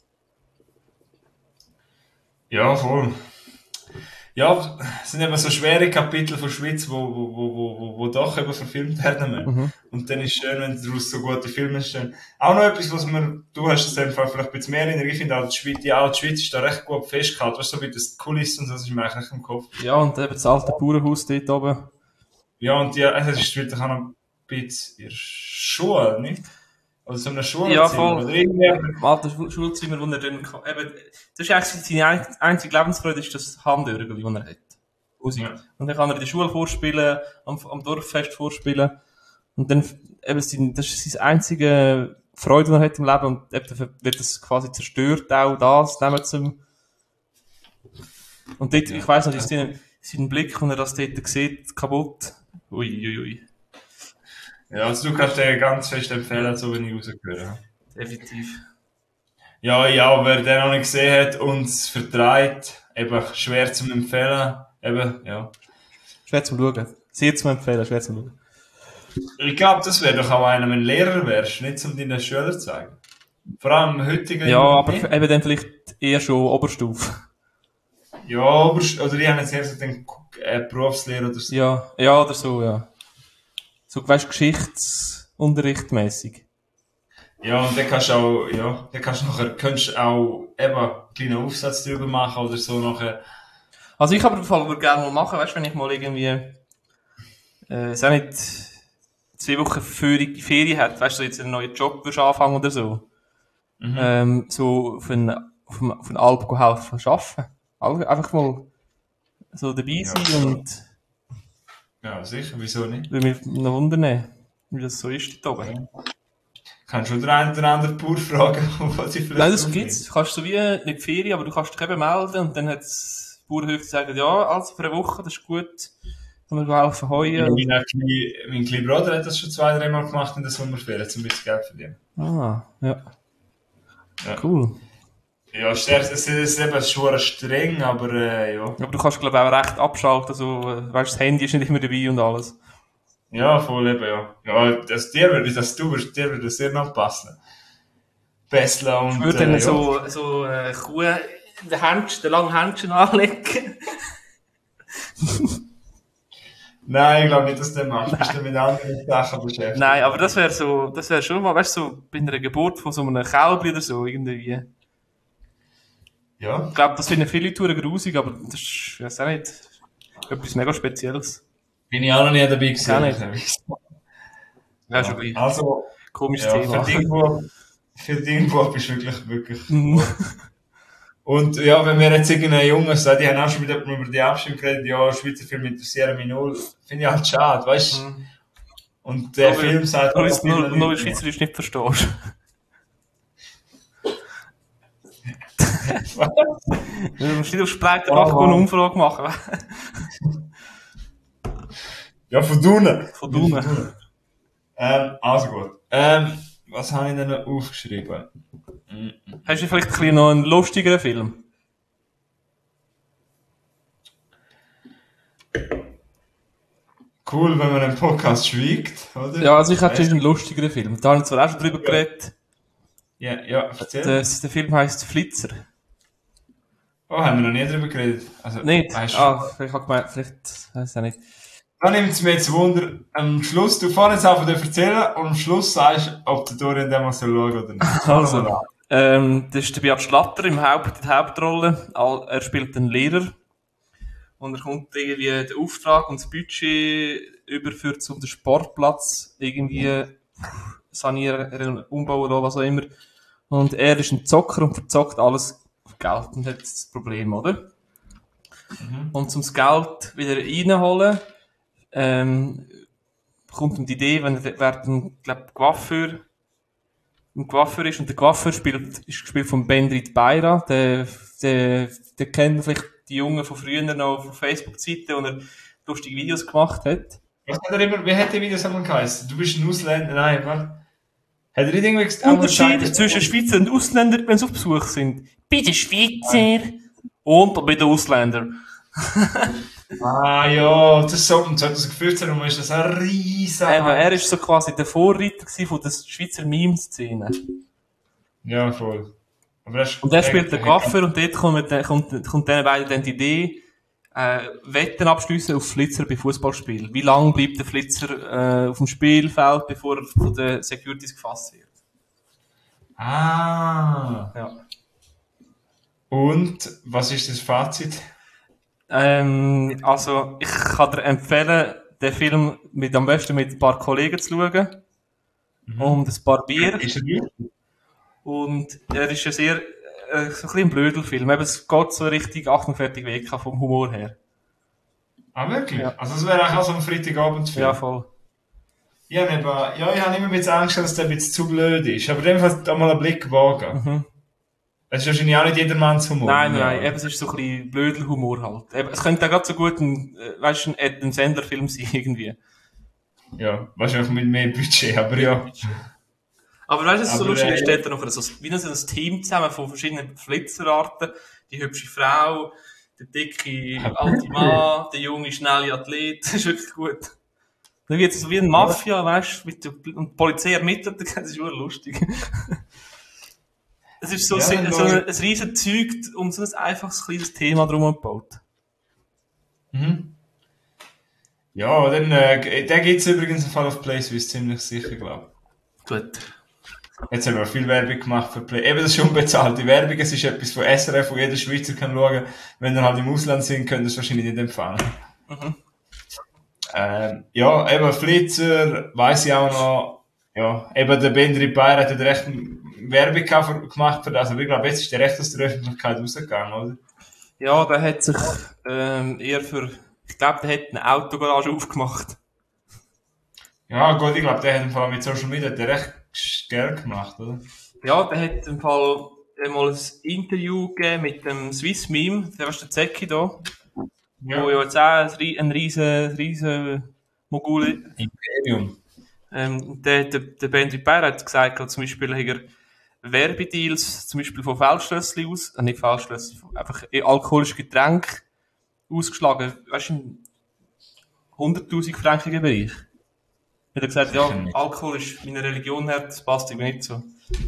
Ja, voll. Ja, es sind eben so schwere Kapitel von Schweiz, wo, wo, wo, wo, wo, wo doch eben verfilmt werden müssen. Mhm. Und dann ist es schön, wenn daraus so gute Filme entstehen. Auch noch etwas, was man, du hast es einfach vielleicht ein bisschen mehr in ich finde, die Schweiz, die alte Schweiz ist da recht gut festgehalten. Weißt du, so wie das Kulissen und so, das ist mir eigentlich nicht im Kopf. Ja, und eben das alte Bauernhaus dort oben. Ja, und ja, es ist wirklich auch noch ein bisschen in der Schule, nicht? Oder so eine Schule. Ja, voll. Oder irgendwie. Im alten Schul- Schulzimmer, wo er dann, eben, das ist eigentlich seine ein- einzige Lebensfreude, ist das Handörgeli, das er hat. Musik. Ja. Und dann kann er in der Schule vorspielen, am, am Dorffest vorspielen. Und dann, eben, sein, das ist seine einzige Freude, die er hat im Leben. Und eben, dann wird das quasi zerstört, auch das, nehmen zum, und dort, ich weiss noch, ist sein, sein Blick, wenn er das dort sieht, kaputt. Ui, ui, ui. Ja, also du kannst den ganz fest empfehlen, so wie ich rausgehört habe. Definitiv. Ja, ja, wer den noch nicht gesehen hat und es vertreibt, eben schwer zu empfehlen. Eben, ja. Schwer zum Schauen. Sehr zu empfehlen, schwer zum Schauen. Ich glaube, das wäre doch auch einer, wenn du Lehrer wärst, nicht um deinen Schülern zu zeigen. Vor allem im heutigen Ja, aber nicht. eben dann vielleicht eher schon Oberstufe. Ja, aber, oder ich habe jetzt eher so den äh, Berufslehrer oder so. Ja, ja, oder so, ja. So, weißt du, Geschichtsunterrichtmäßig. Ja, und dann kannst du auch, ja, dann kannst du nachher, könntest auch eben einen kleinen Aufsatz drüber machen oder so nachher. Also ich aber auf jeden Fall gerne mal machen, weißt du, wenn ich mal irgendwie, äh, ist auch nicht zwei Wochen Ferien, Ferien hat, weißt du, so jetzt einen neuen Job würdest anfangen oder so. Mhm. Ähm, so auf einen, auf einen, auf einen Alp go helfen, arbeiten. All- Einfach mal so dabei Ja. sein und Ja, sicher, wieso nicht? würde mich noch wundern, wie das so ist dort oben. Kannst du den einen oder anderen Bauer fragen, was ich vielleicht Nein, das drauf gibt's. Du kannst so wie nicht Ferien, aber du kannst dich eben melden und dann hat das Bauernhöfe die sagen, ja, also für eine Woche, das ist gut. Dann wir helfen bin. Ja, heuen. mein, klein- mein kleiner Bruder hat das schon zwei, drei Mal gemacht in der Sommerferien, um ein bisschen Geld zu verdienen. Ah, ja. Ja. Cool. Ja, es ist, es ist eben schon streng, aber äh, ja. Aber du kannst, glaube ich, auch recht abschalten. Also, äh, weißt, das Handy ist nicht immer dabei und alles. Ja, voll eben, ja. Ja, das, dir würde das du wirst, dir würde das sehr noch passen. Bessler und, Ich würde äh, dann ja. so, so, äh, Kuh in den Händchen, den langen Händchen anlegen. Nein, ich glaube nicht, dass du das machst. Du bist dann mit anderen Sachen beschäftigt. Nein, aber das wäre so, das wäre schon mal, weißt du, so, bei einer Geburt von so einem Kälbchen oder so, irgendwie. Ja. Ich glaube, das finden viele Touren grusig, aber das ist, ich weiss auch nicht, etwas mega Spezielles. Bin ich auch noch nie dabei gewesen. Gar nicht. ehrlich. Ja, schon gleich. Also, Komisches ja, Thema. für den Bub, für den Bub ist wirklich, wirklich Mhm. gut. Und ja, wenn mir jetzt irgendein Junge sagt, die haben auch schon wieder über die Abstimmung geredet, ja, Schweizer Filme interessieren mich null, finde ich halt schade, weißt du? Mhm. Und der Nur weil- Film sagt Nur, auch weil- viele nur, nur weil Leute- Schweizerisch nicht verstehst. Du musst nicht auf Spreitenbach Oh, eine wow. Umfrage machen. Ja, von Dunen. Von unten. Ähm, also gut. Ähm, was habe ich denn noch aufgeschrieben? Mhm. Hast du vielleicht ein bisschen noch einen lustigeren Film? Cool, wenn man einen Podcast schweigt, oder? Ja, also ich hätte schon einen lustigeren Film. Da habe ich zwar auch schon drüber geredet. Ja, ja, erzähl. Der, der Film heisst Flitzer. Oh, haben wir noch nie drüber geredet. Also, Nicht? Weißt du, Ah, vielleicht habe ich gemeint, vielleicht, weiss ich auch nicht. da nimmt es mir jetzt Wunder, am Schluss, du fährst jetzt einfach erzählen und am Schluss sagst, ob der Dorian den mal schauen soll oder nicht. Also, ähm, das ist der Beat Schlatter im Haupt, in der Hauptrolle. All- Er spielt einen Lehrer. Und er kommt irgendwie den Auftrag und das Budget überführt, um den Sportplatz irgendwie sanieren, umbauen oder was auch immer. Und er ist ein Zocker und verzockt alles auf Geld und hat das Problem, oder? Mhm. Und zum das Geld wieder reinholen, ähm, kommt ihm die Idee, wenn er, wer ein, glaub, Coiffeur, ein Coiffeur ist, und der Coiffeur spielt, ist gespielt von Bendrit Beira, der, der, der kennt vielleicht die Jungen von früher noch von Facebook-Seiten, wo er lustige Videos gemacht hat. Was hat er immer, wie hat der Videos einmal geheißen? Du bist ein Ausländer, nein, was? Hat er nicht irgendwie gesagt, Unterschied zwischen Schweizer und Ausländern, wenn sie auf Besuch sind. Bei den Schweizer und bei den Ausländern. Ah ja, das ist so, zwanzig fünfzehn rum ist das ein riesen... Eben, er ist so quasi der Vorreiter gewesen von der Schweizer Meme-Szene. Ja, voll. Aber das ist, Und er der, spielt den der, Gaffer und dort kommt, kommt, kommt denen beiden dann die Idee, äh, Wetten abschliessen auf Flitzer bei Fußballspielen. Wie lange bleibt der Flitzer äh, auf dem Spielfeld, bevor er von den Securities gefasst wird? Ah. Ja. Und, was ist das Fazit? Ähm, also, ich kann dir empfehlen, den Film mit, am besten mit ein paar Kollegen zu schauen. Mhm. Und ein paar Bier. Ist er gut? Und er ist ein sehr, äh, so ein bisschen ein Blödelfilm. Eben, es geht so richtig achtundvierzig W K vom Humor her. Ah, wirklich? Ja. Also, es wäre eigentlich auch so ein Freitagabendfilm. Ja, voll. Ja, aber, ja, ich habe immer ein bisschen Angst, dass der ein bisschen zu blöd ist. Aber in dem Fall da mal einen Blick wagen. Mhm. Es ist wahrscheinlich auch nicht jedermanns Humor. Nein, nein, eben, es ist so ein bisschen Blödelhumor halt. Eben, es könnte auch gerade so gut ein, äh, weißt du, ein, ein Sendlerfilm sein, irgendwie. Ja, wahrscheinlich mit mehr Budget, aber ja. Aber weißt du, was so Aber, lustig äh, ist, steht da noch so, wie so ein Team zusammen von verschiedenen Flitzerarten. Die hübsche Frau, der dicke alte Mann, der junge, schnelle Athlet. Das ist wirklich gut. Dann wird es so wie ein Mafia, weißt du, mit der, und die Polizei ermittelt, das ist wirklich lustig. Es ist so, Ja, so, dann so schau ein, ein riesen Zeug um so ein einfaches kleines Thema drum gebaut. Mhm. Ja, dann, äh, den gibt's übrigens im Fall auf PlaySwiss, ziemlich sicher, glaube ich. Gut. Jetzt haben wir viel Werbung gemacht für Play. Eben, das ist unbezahlte Werbung. Es ist etwas von S R F, wo jeder Schweizer kann schauen. Wenn ihr halt im Ausland sind, könnt ihr es wahrscheinlich nicht empfangen. Mhm. Ähm, ja, eben Flitzer, weiss ich auch noch. Ja, eben der Bendri Bayer hat ja recht Werbung gemacht für das. Aber ich glaube, jetzt ist der recht aus der Öffentlichkeit rausgegangen, oder? Ja, der hat sich ähm, eher für, ich glaube, der hat eine Autogarage aufgemacht. Ja, gut, ich glaube, der hat im Fall mit Social Media der recht Geld gemacht, oder? Ja, der hat im Fall einmal ein Interview gegeben mit dem Swiss Meme, der war der Zecki da, Ja. wo ja jetzt auch ein, ein riesen, riesen Mogul ist. Imperium. Ähm, der, der, der Bendri Bayer hat gesagt, zum Beispiel hat er Werbedeals, zum Beispiel von Feldschlössli aus, äh, nicht Feldschlössli, einfach alkoholische Getränke ausgeschlagen, weißt du, im hunderttausend frankigen Bereich. Er hat gesagt, ja, Alkohol ist meine Religion her, das passt ihm nicht so.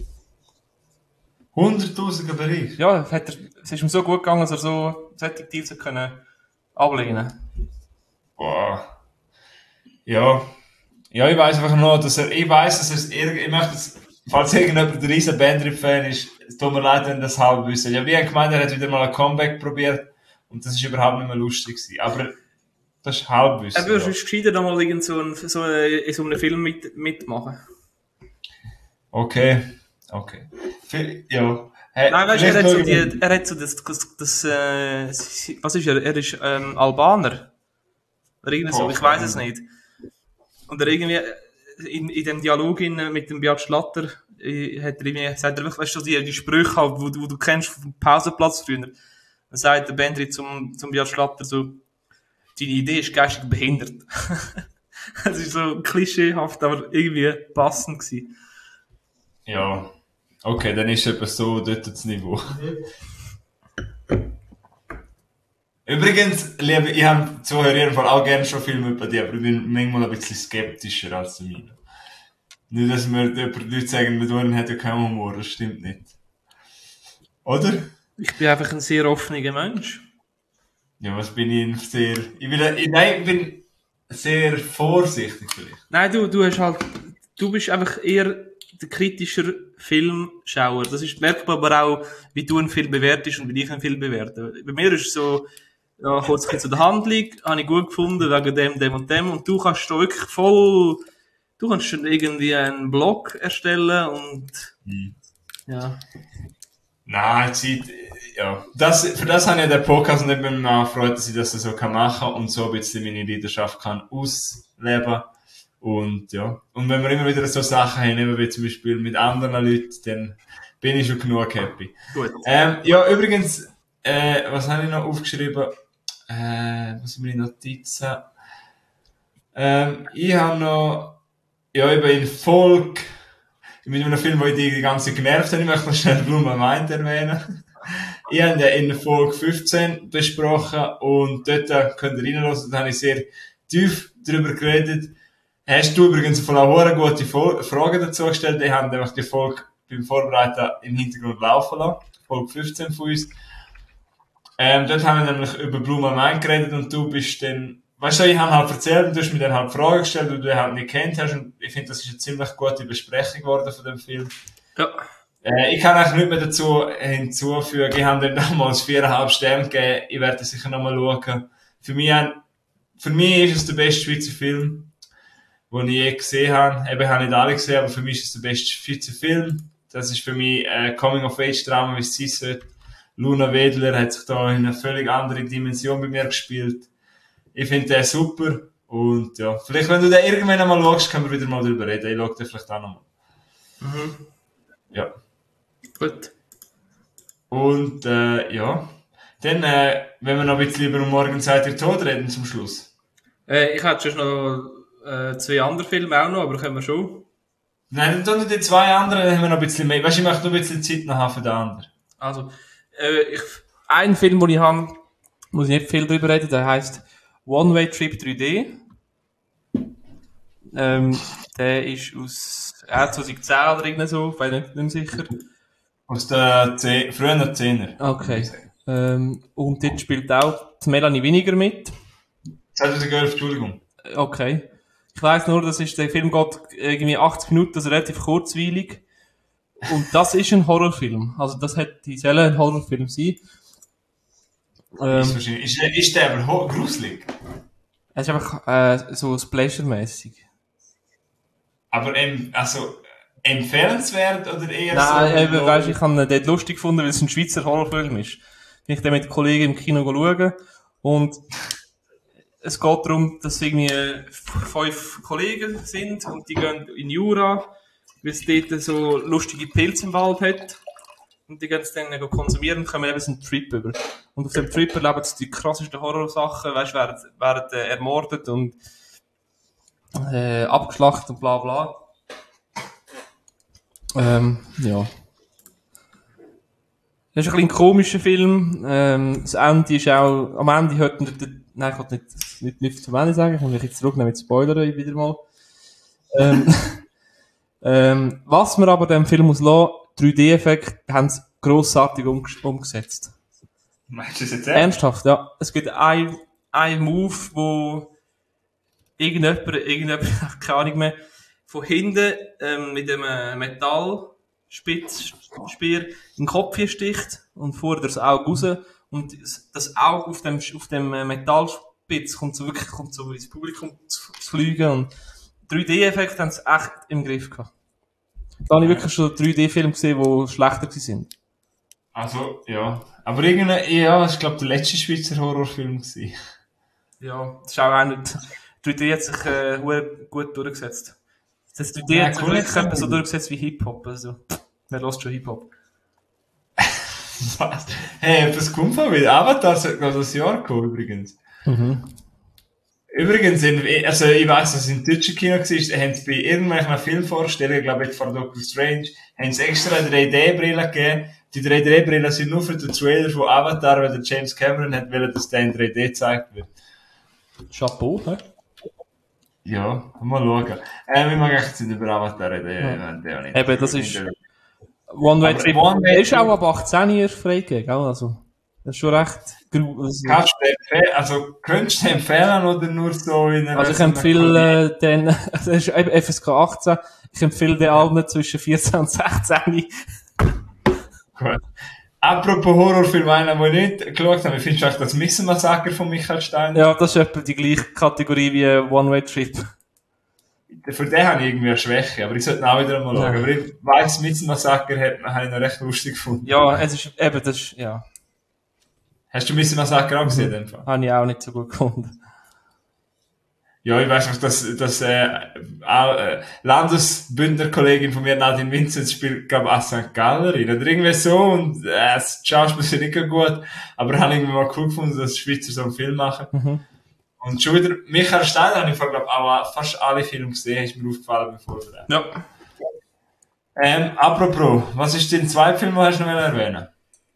hunderttausender Bereich? Ja, hat er, es ist ihm so gut gegangen, dass er so solche Deals können ablehnen. Boah. Ja. Ja, ich weiss einfach nur, dass er, ich weiss, dass er es irgendwie, ich möchte es, falls irgendjemand ein riesen Bandrip-Fan ist, es tut mir leid, wenn das halb wissen. Ja, wie ich gemeint, er hat wieder mal ein Comeback probiert und das ist überhaupt nicht mehr lustig gewesen. Aber das ist halbwissen. Er würde gescheiter da mal irgend so, ein, so eine, in so einem Film mit, mitmachen. Okay. Okay. Ja. Hey, Nein, weißt du, er hat so, schauen wir- die, er hat so das, das, das äh, was ist er? Er ist ähm, Albaner. Oder irgendwie so, ich weiß es nicht. Und er irgendwie, in, in dem Dialog in, mit dem Beat Schlatter, äh, hat er irgendwie, sagt er wirklich, weißt du, die, die Sprüche halt, wo, du- wo du kennst vom Pausenplatz früher. Dann sagt der Bendri zum, zum Beat Schlatter so, deine Idee ist geistig behindert. Das ist so klischeehaft, aber irgendwie passend gewesen. Ja. Okay, dann ist etwas so dort das Niveau. Übrigens, liebe, ich habe Zuhörer jeden Fall auch gerne schon Filme über die, aber ich bin manchmal ein bisschen skeptischer als der meine. Nicht, dass mir jemand Leute sagen, mit Duren hat ja keinen Humor, das stimmt nicht. Oder? Ich bin einfach ein sehr offener Mensch. Ja, was bin ich sehr, ich bin, ich, nein, ich bin sehr vorsichtig vielleicht. Nein, du, du hast halt, du bist einfach eher der kritischer Filmschauer. Das ist merkbar aber auch, wie du einen Film bewertest und wie ich einen Film bewerte. Bei mir ist es so, ja, kurz ein bisschen zu der Handlung, habe ich gut gefunden, wegen dem, dem und dem, und du kannst da wirklich voll, du kannst schon irgendwie einen Blog erstellen und, Hm. ja. Nein, Zeit, ja. Das, für das habe ich den Podcast nicht mehr mal gefreut, dass ich das so kann machen und so ein bisschen meine Leidenschaft kann ausleben. Und ja. Und wenn wir immer wieder so Sachen haben, eben wie zum Beispiel mit anderen Leuten, dann bin ich schon genug happy. Gut. Ähm, ja, übrigens, äh, was habe ich noch aufgeschrieben? Äh, was sind meine Notizen? Ähm, ich habe noch, ja, eben in Volk, mit einem Film, wo ich die die ganze Zeit genervt habe, ich möchte noch schnell Blumen Mind erwähnen. ich habe ja in Folge fünfzehn besprochen und dort könnt ihr reinhören, da habe ich sehr tief darüber geredet. Hast du übrigens von einer gute Frage dazu gestellt, die haben einfach die Folge beim Vorbereiten im Hintergrund laufen lassen. Folge fünfzehn von uns. Ähm, dort haben wir nämlich über Blue My Mind geredet und du bist dann, weißt du, ich habe halt erzählt und du hast mir dann halt Fragen gestellt, die du halt nicht kennt hast und ich finde, das ist eine ziemlich gute Besprechung geworden von dem Film. Ja. Äh, ich kann eigentlich nicht mehr dazu hinzufügen. Ich habe dem damals viereinhalb Sterne gegeben. Ich werde sicher nochmal schauen. Für mich, für mich ist es der beste Schweizer Film, den ich je gesehen habe. Eben, ich habe nicht alle gesehen, aber für mich ist es der beste Schweizer Film. Das ist für mich ein Coming-of-Age-Drama, wie es sein sollte. Luna Wedler hat sich da in eine völlig andere Dimension bei mir gespielt. Ich finde den super. Und ja, vielleicht, wenn du den irgendwann einmal schaust, können wir wieder mal darüber reden. Ich schaue den vielleicht auch nochmal. Mhm. Ja. Gut. Und, äh, ja. Dann, äh, wenn wir noch ein bisschen über um morgen seid ihr tot reden zum Schluss. Äh, ich hätte schon noch äh, zwei andere Filme auch noch, aber können wir schon. Nein, dann tun die zwei anderen, dann haben wir noch ein bisschen mehr. Weißt du, ich möchte noch ein bisschen Zeit noch haben für den anderen. Also, äh, ich, ein Film, den ich habe, muss ich nicht viel drüber reden, der heisst One Way Trip drei D. Ähm, der ist aus äh, zwanzig zehn oder irgend so, ich bin nicht, nicht sicher. Aus der Ze- frühen Zehner. Okay. Ähm, und dort spielt auch die Melanie Winiger mit. zwanzig elf, Entschuldigung. Okay. Ich weiss nur, das ist, der Film geht irgendwie achtzig Minuten, das ist relativ kurzweilig. Und das ist ein Horrorfilm. Also das hätte soll ein Horrorfilm sein. Ähm, Ist, wahrscheinlich- ist, ist der aber ho- gruselig? es ist einfach äh, so Splasher-mäßig. Aber, ähm, also, empfehlenswert oder eher Nein, so? eben, weißt, ich habe ihn dort lustig gefunden, weil es ein Schweizer Horrorfilm ist. Bin ich dann mit Kollegen im Kino schauen und es geht darum, dass irgendwie fünf Kollegen sind und die gehen in Jura, weil es dort so lustige Pilze im Wald hat. Und die gehen es dann konsumieren und kommen eben so einen Trip über. Und auf dem Trip erleben sie die krassesten Horrorsachen, weißt, werden, werden äh, ermordet und äh, abgeschlachtet und bla bla. Ähm, ja. Das ist ein bisschen ein komischer Film. Ähm, das Ende ist auch, am Ende hört man, den, nein, ich kann nicht, nicht, nicht zum Ende sagen, ich muss mich jetzt zurücknehmen mit Spoilern wieder mal. Ähm, ähm, was man aber dem Film muss lassen, drei D-Effekt, haben sie grossartig um, umgesetzt. Meinst du das jetzt Ernsthaft, ja. Es gibt ein, ein Move, wo irgendjemand, irgendjemand, keine Ahnung mehr, von hinten ähm, mit einem Metallspitzspeer in den Kopf hier sticht und vorher das Auge raus und das Auge auf dem, auf dem Metallspitz kommt so wirklich kommt so ins Publikum zu, zu fliegen und drei D-Effekte haben sie echt im Griff gehabt. Da habe ich wirklich schon drei D-Filme gesehen, die schlechter waren. Also, ja. Aber irgendwie, ja, das war, glaube ich, der letzte Schweizer Horrorfilm gewesen. Ja, das ist auch nicht. drei D hat sich äh, gut durchgesetzt. Das drei D Ja, hat sich cool, wirklich cool. etwa so durchgesetzt wie Hip-Hop. Also, wer hört schon Hip-Hop? Was? Hey, etwas kommt von mir. Avatar sollte noch das Jahr kommen, übrigens. Mhm. Übrigens, in, also ich weiss, dass es in deutschen Kino war, haben sie bei irgendwelchen Filmvorstellungen, ich glaube jetzt von Doctor Strange, haben sie extra eine drei D-Brille gegeben. Die drei D-Brillen sind nur für den Trailer von Avatar, weil der James Cameron hat wollen, dass der in drei D gezeigt wird. Chapeau, hä? Ja, mal schauen. Ähm, ich mag echt nicht über Avatar reden. Ja. Ja. Nicht. Eben, das ist One Way Aber Trip. One Way Der ist auch Trip- ab achtzehn Jahre freigegeben, gell? Also, das ist schon recht grau. Also, Kannst du empfehlen, also könntest du empfehlen oder nur so in einer... also ich so einer empfehle äh, den, das ist eben F S K achtzehn, ich empfehle den allen zwischen vierzehn und sechzehn. Gut. Apropos Horrorfilm, einer, den ich nicht geschaut habe, wie findest du eigentlich das Mixen-Massaker von Michael Stein? Ja, das ist etwa die gleiche Kategorie wie One Way Trip. Für den habe ich irgendwie eine Schwäche, aber ich sollte ihn auch wieder mal schauen. Ja. Aber ich weiss, Mixen-Massaker hat man habe ich noch recht lustig gefunden. Ja, es ist eben, das ist, ja, Hast du Mixen-Massaker auch gesehen, in dem Fall? habe ich auch nicht so gut gefunden. Ja, ich weiss noch, dass, dass äh, auch, äh, Landesbündnerkollegin von mir, Nadine Vinzenz, spielt, glaube ich, auch Sankt Gallerin oder irgendwie so und äh, das Schauspiel ist nicht so gut, aber habe irgendwie mal cool gefunden, dass die Schweizer so einen Film machen. Mhm. Und schon wieder, Michael Steiner habe ich, glaube ich, auch fast alle Filme gesehen, ist mir aufgefallen beim Vorbereiten. Ja. Ähm, apropos, was ist dein Zweitfilm, den hast du noch erwähnen?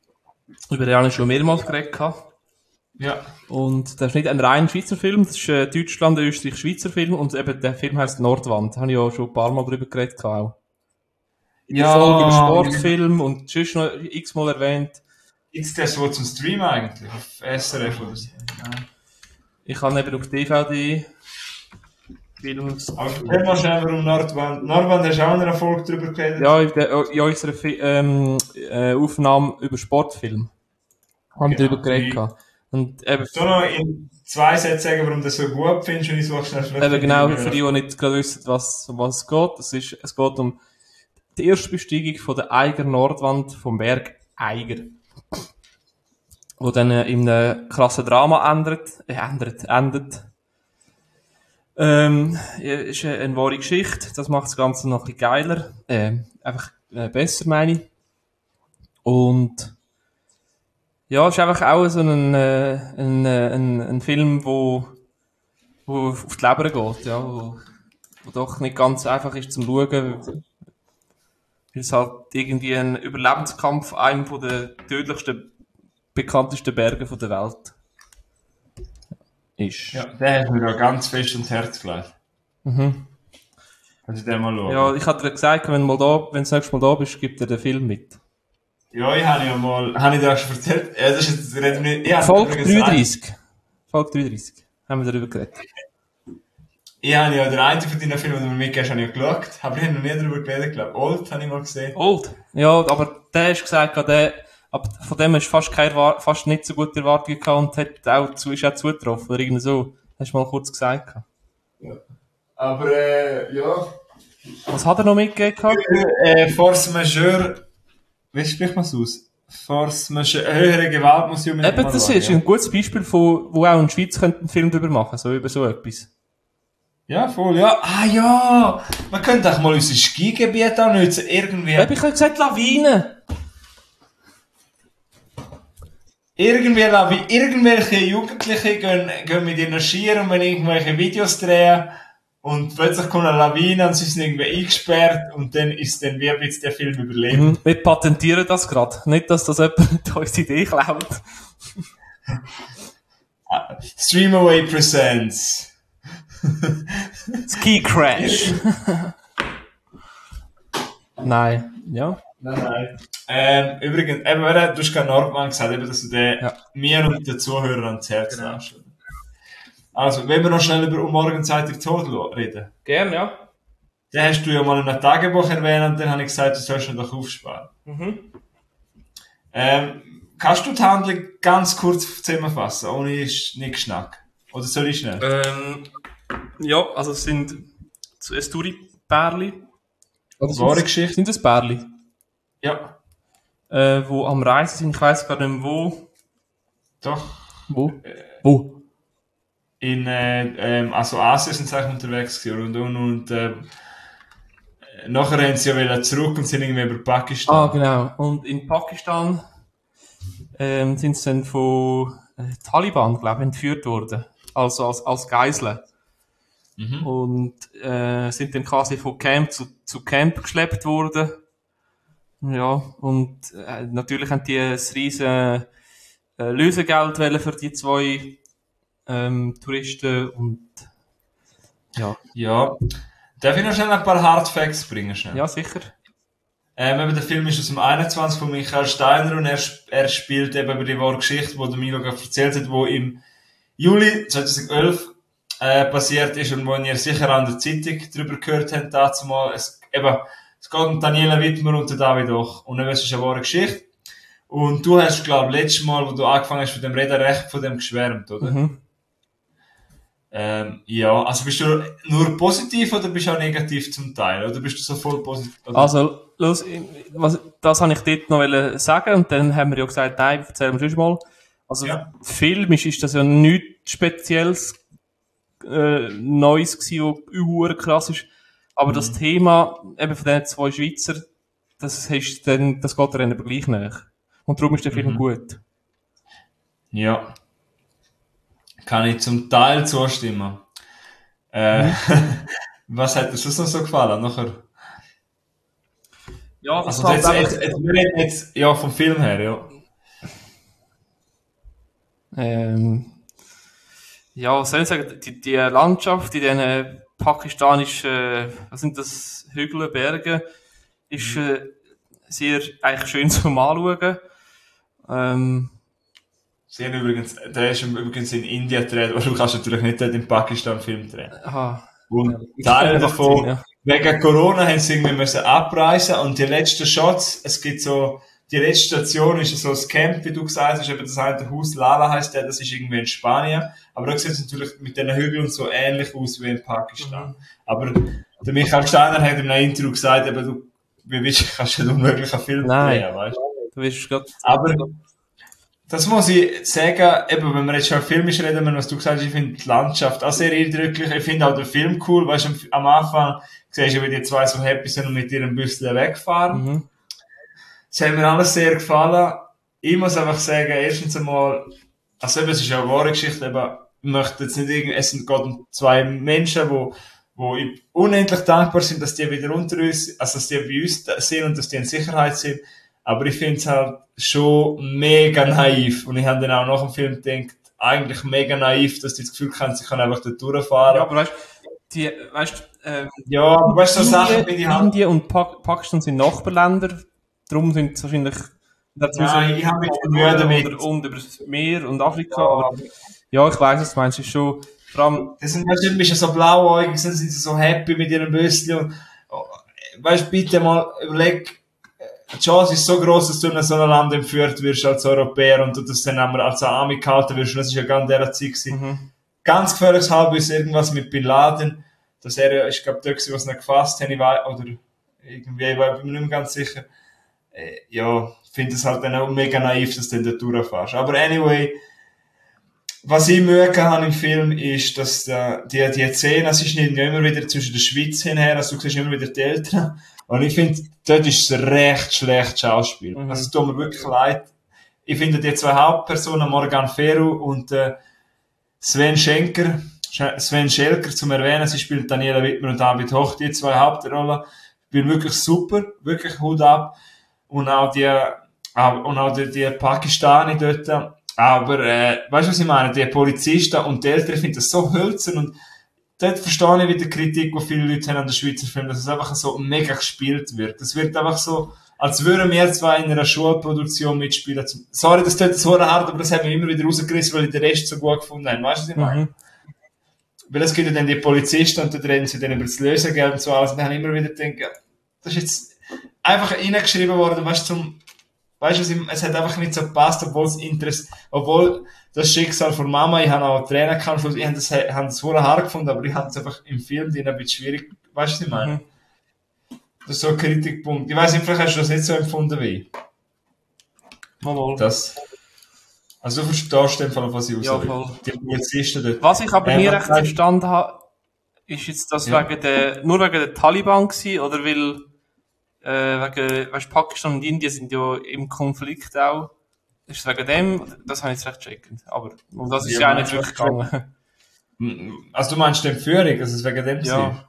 Über den habe ich schon mehrmals geredet. Ja. Und das ist nicht ein rein Schweizer Film, das ist äh, Deutschland, Österreich, Schweizer Film und eben der Film heisst Nordwand. Da habe ich auch schon ein paar Mal drüber geredet auch. In der Ja. Folge über Sportfilm und sonst noch x-mal erwähnt. Ist das so zum Stream eigentlich? Auf S R F oder so? Ja. Ich habe eben auf D V D Films. Aber erzähl mal schnell, warum Nordwand. Nordwand hast du auch in einer Folge drüber geredet? Ja, in, der, in unserer Fi- ähm, äh, Aufnahme über Sportfilm haben wir Genau. drüber geredet. gehabt. Und eben, Du noch in zwei Sätzen sagen, warum du das so gut findest, und ich suche schnell vielleicht. eben genau für die, die nicht gerade wissen, was, um was es geht. Es, ist, es geht um die erste Besteigung von der Eiger Nordwand vom Berg Eiger. Wo dann äh, in einem krassen Drama ändert, äh, ändert, endet. Ähm, ja, ist eine, eine wahre Geschichte. Das macht das Ganze noch ein bisschen geiler. Äh, einfach äh, besser, meine ich. Und ja, es ist einfach auch so ein, äh, ein, äh, ein, ein Film, wo, wo auf die Leber geht, ja, wo, wo doch nicht ganz einfach ist zum Schauen, weil es halt irgendwie ein Überlebenskampf einem von den tödlichsten, bekanntesten Bergen von der Welt ist. Ja, der hat mir ja ganz fest ins Herz gelegt. Mhm. Kannst du den mal schauen? Ja, ich hatte dir gesagt, wenn du mal da, wenn du das nächste Mal da bist, gibt dir den Film mit. Ja, ich habe ja mal, habe ich dir auch schon erzählt? Ja, das ist jetzt, reden wir nicht, ich habe Folge übrigens dreiunddreißig. Folge dreiunddreißig. Haben wir darüber geredet. Ich habe ja den einen von deinen Filmen, den du mir mitgegeben hast, habe ich ja geschaut. Aber ich habe noch nie darüber geredet, glaube ich. Old habe ich mal gesehen. Old? Ja, aber der hast gesagt, der, aber von dem hast du fast keine, Erwar- fast nicht so gute Erwartungen gehabt und hat auch zu, ist auch zugetroffen, oder irgendwie so. Hast du mal kurz gesagt. Ja. Aber, äh, ja. Was hat er noch mitgegeben gehabt? Äh, Force Majeure, wie spricht man es aus? Force Majeure, höhere Gewalt muss ich unbedingt Eben, mal das schauen, ist ja. ein gutes Beispiel, von, wo auch in der Schweiz könnte einen Film drüber machen, so über so etwas. Ja, voll, ja. Ah, ja! Man könnte auch mal unser Skigebiet annutzen, irgendwie. Eben, ich habe gesagt, Lawine! Irgendwie, Lavi, irgendwelche Jugendliche gehen, gehen mit ihnen Skiern und wenn irgendwelche Videos drehen und plötzlich kommt eine Lawine und sie sind irgendwie eingesperrt und dann ist dann wie ein bisschen der Film überlebt. Mhm. Wir patentieren das gerade. Nicht, dass das jemand unsere Idee klaut. Streamaway Presents. Ski Crash. Nein, ja. Nein, nein. Ähm, übrigens, eben, du hast gerade Nordmann gesagt, eben, dass du den Ja. mir und den Zuhörern ans Herz Genau. legst. Also, wenn wir noch schnell über «Um Morgenzeitung Tod» reden. Gern, ja. Den hast du ja mal in einem Tagebuch erwähnt und dann habe ich gesagt, du sollst ihn doch aufsparen. Mhm. Ähm, kannst du die Handlung ganz kurz zusammenfassen, ohne nicht Schnack? Oder soll ich schnell? Ähm, ja, also es sind ein Story-Pärli. Oder Wahre sind- Geschichte? Sind es Pärli? Ja, Äh, wo am Reisen sind, ich weiss gar nicht mehr wo. doch. Wo? Wo? In, äh, ähm, also Asien sind sie eigentlich unterwegs gewesen und, und, und äh, nachher haben sie ja wieder zurück und sind irgendwie über Pakistan. Ah, genau. Und in Pakistan ähm, sind sie dann von äh, Taliban, glaube ich, entführt worden. Also als, als Geiseln. Mhm. Und äh, sind dann quasi von Camp zu, zu Camp geschleppt worden. Ja, und äh, natürlich haben die ein riesen äh, Lösegeld wollen für die zwei ähm, Touristen und ja, Ja. Darf ich noch schnell ein paar Hard Facts bringen? Schnell? ja sicher. Ähm, eben, der Film ist aus dem einundzwanzig von Michael Steiner und er, sp- er spielt eben über die wahre Geschichte, die der Milo gerade erzählt hat, wo im Juli zweitausendelf äh, passiert ist und wo ihr sicher an der Zeitung darüber gehört habt, dazu mal. Es, eben, es geht um Daniela Wittmer und den David auch. Und eben, es ist eine wahre Geschichte. Und du hast, glaube ich, letztes Mal, wo du angefangen hast, von dem Reden recht von dem geschwärmt, oder? Mhm. Ähm, ja, also bist du nur positiv oder bist du auch negativ zum Teil? Oder bist du so voll positiv? Oder? Also, los, was, das habe ich dort noch wollen sagen und dann haben wir ja gesagt, nein, erzählen wir schon mal. Also, Ja. filmisch ist das ja nichts Spezielles, äh, Neues gewesen, was uhr krass ist. Aber das Thema, eben von den zwei Schweizer, das ist dann, das geht dann aber gleich nach. Und darum ist der Film Mhm. gut. Ja. Kann ich zum Teil zustimmen. Äh, was hat dir sonst noch so gefallen? Nachher? Ja, das Also halt jetzt, einfach- jetzt, jetzt, wir reden jetzt, ja, vom Film her, ja. Ähm, ja, was soll ich sagen, die, die Landschaft in diesen pakistanischen, äh, was sind das, Hügel, Berge, ist äh, sehr eigentlich schön zum Anschauen. Ähm, Sie haben übrigens, der ist übrigens in Indien gedreht, aber du kannst natürlich nicht dort in Pakistan Film drehen. aha. Und Ja, Teil macht davon, Sinn, ja. wegen Corona haben sie irgendwie müssen abreisen und die letzten Shots, es gibt so, die letzte Station ist so das Camp, wie du gesagt hast, eben das eine Haus Lala heisst der, das ist irgendwie in Spanien. Aber da sieht es natürlich mit den Hügeln so ähnlich aus wie in Pakistan. Mhm. Aber der Michael Steiner hat in einem Interview gesagt, eben du, wie willst du, kannst du einen unmöglichen Film Nein. drehen, weißt du? Du wirst grad, Aber das muss ich sagen, eben, wenn wir jetzt schon filmisch reden, was du gesagt hast, ich finde die Landschaft auch sehr eindrücklich. Ich finde auch den Film cool, weißt du, am Anfang siehst du, wie die zwei so happy sind und mit ihrem Büsschen wegfahren. mhm. Das hat mir alles sehr gefallen. Ich muss einfach sagen, erstens einmal, also eben, es ist ja eine wahre Geschichte, aber ich möchte jetzt nicht irgendwie, es sind gerade zwei Menschen, wo, wo unendlich dankbar sind, dass die wieder unter uns, also dass die bei uns sind und dass die in Sicherheit sind. Aber ich finde es halt schon mega naiv. Und ich habe dann auch nach dem Film gedacht, eigentlich mega naiv, dass die das Gefühl haben, sie können einfach da durchfahren. Ja, aber weißt die, weißt, ähm, Ja, aber weißt du, so Sachen Indien, bin ich halt... Indien und Pak Pakistan sind Nachbarländer, darum sind es wahrscheinlich Nein, ich habe mich Mühe damit. oder, und über das Meer und Afrika, aber ja, ich weiss, was du meinst, ist schon, vor allem, Das sind weißt du, bist ja so blauäugig, sind sie so happy mit ihrem Büsschen und, weißt du, bitte mal überleg, die Chance ist so groß, dass du in so einem Land entführt wirst als Europäer und du das dann einmal als Army gehalten wirst, und das ist ja ganz der Zeit gewesen. mhm. Ganz gefährliches Halbwissen, irgendwas mit Bin Laden, dass er, ich glaube, der was nicht gefasst hat, ich weiß, oder irgendwie, ich bin mir nicht mehr ganz sicher. Äh, ja, ich finde es halt dann auch mega naiv, dass du dann da durchfährst. Aber anyway, was ich mögen habe im Film ist, dass äh, die, die Szene, es ist nicht immer wieder zwischen der Schweiz hinher, also du siehst immer wieder die Eltern. Und ich finde, dort ist es recht schlecht Schauspiel. Mhm. Also es tut mir wirklich leid. Ich finde die zwei Hauptpersonen, Morgan Ferru und äh, Sven Schenker, Sven Schelker zum Erwähnen, sie spielt Daniela Wittmer und David Hoch, die zwei Hauptrollen, spielen wirklich super, wirklich Hut ab. Und auch die, und auch die, die Pakistani dort. Aber, äh, weißt du, was ich meine? Die Polizisten und die Eltern finden das so hölzern und dort verstehe ich wieder die Kritik, die viele Leute haben an den Schweizer Filmen, dass es einfach so mega gespielt wird. Es wird einfach so, als würden wir zwei in einer Schulproduktion mitspielen. Sorry, das tut so hart, aber das haben wir immer wieder rausgerissen, weil ich den Rest so gut gefunden habe. Weißt du, was ich meine? Mhm. Weil es gibt ja dann die Polizisten und dann reden sie dann über das Lösegeld und so alles. Und dann haben immer wieder gedacht, ja, das ist jetzt einfach reingeschrieben worden, weißt du, zum, weißt du, es hat einfach nicht so gepasst, obwohl es Interesse, obwohl das Schicksal von Mama, ich habe auch Tränen gehabt, ich habe das, habe das wohl hart gefunden, aber ich habe es einfach im Film drin ein bisschen schwierig, weißt du, was ich meine? Mhm. Das ist so ein Kritikpunkt. Ich weiss nicht, vielleicht hast du das nicht so empfunden wie ich. Mal, mal. Das, also du verstehst den Fall, was ich Ja, raus will. voll. Die Polizisten dort. Was ich aber Ähm, nie was recht sagst- verstanden habe, ist jetzt das Ja. wegen der, nur wegen der Taliban gewesen, oder weil, äh, wegen, weißt, Pakistan und Indien sind ja im Konflikt auch. Ist es wegen dem? Das habe ich jetzt recht checkend. Aber, um das ist Ja, ja, meinst nicht du, wirklich gegangen. Also du meinst die Entführung, also es wegen dem Ja. gewesen?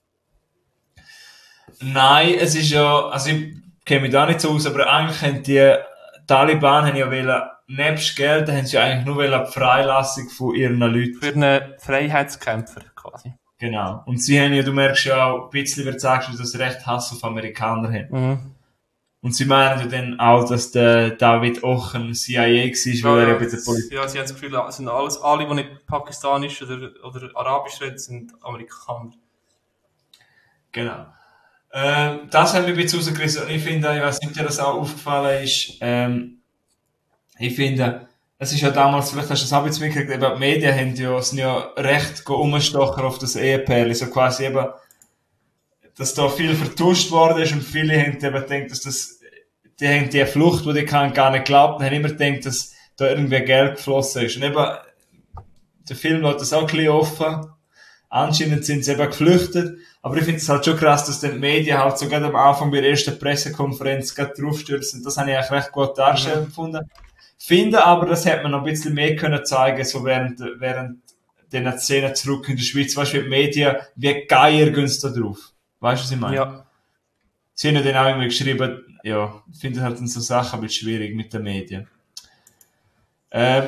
Nein, es ist ja, also ich kenne mich da nicht so aus, aber eigentlich haben die Taliban haben ja wollen, nebst Geld, haben sie ja eigentlich nur wollen die Freilassung von ihren Leuten. Für einen Freiheitskämpfer, quasi. Genau. Und sie haben ja, du merkst ja auch, ein bisschen, wie du sagst, dass sie recht Hass auf Amerikaner haben. Mhm. Und sie meinen ja dann auch, dass der David Ochen C I A war, weil er Ja, ja bei der Polizei... ja, sie haben das Gefühl, es sind alles, alle, die nicht pakistanisch oder, oder arabisch reden, sind Amerikaner. Genau. Ähm, das haben wir ein bisschen rausgerissen. Und ich finde, ich weiß nicht, ob dir das auch aufgefallen ist, ähm, ich finde, es ist ja damals, vielleicht hast du das auch ein bisschen mitgekriegt, eben die Medien haben ja, sind ja recht go umstochen auf das Ehepärchen, so quasi eben, dass da viel vertuscht worden ist und viele haben eben gedacht, dass das, die haben die Flucht, die die kann, gar nicht geglaubt und haben immer gedacht, dass da irgendwie Geld geflossen ist. Und eben, der Film lässt das auch ein bisschen offen. Anscheinend sind sie eben geflüchtet. Aber ich finde es halt schon krass, dass die Medien halt so gerade am Anfang bei der ersten Pressekonferenz gerade draufstürzen. Das habe ich eigentlich recht gut darstellen gefunden. Finde aber, das hätte man noch ein bisschen mehr können zeigen, so während, während den Szenen zurück in der Schweiz. Weißt du, wie die Medien, wie Geier gehen sie da drauf? Weißt du, was ich meine? Ja. Sie haben ja dann auch immer geschrieben, ja, ich finde halt dann so Sachen ein bisschen schwierig mit den Medien. Ähm,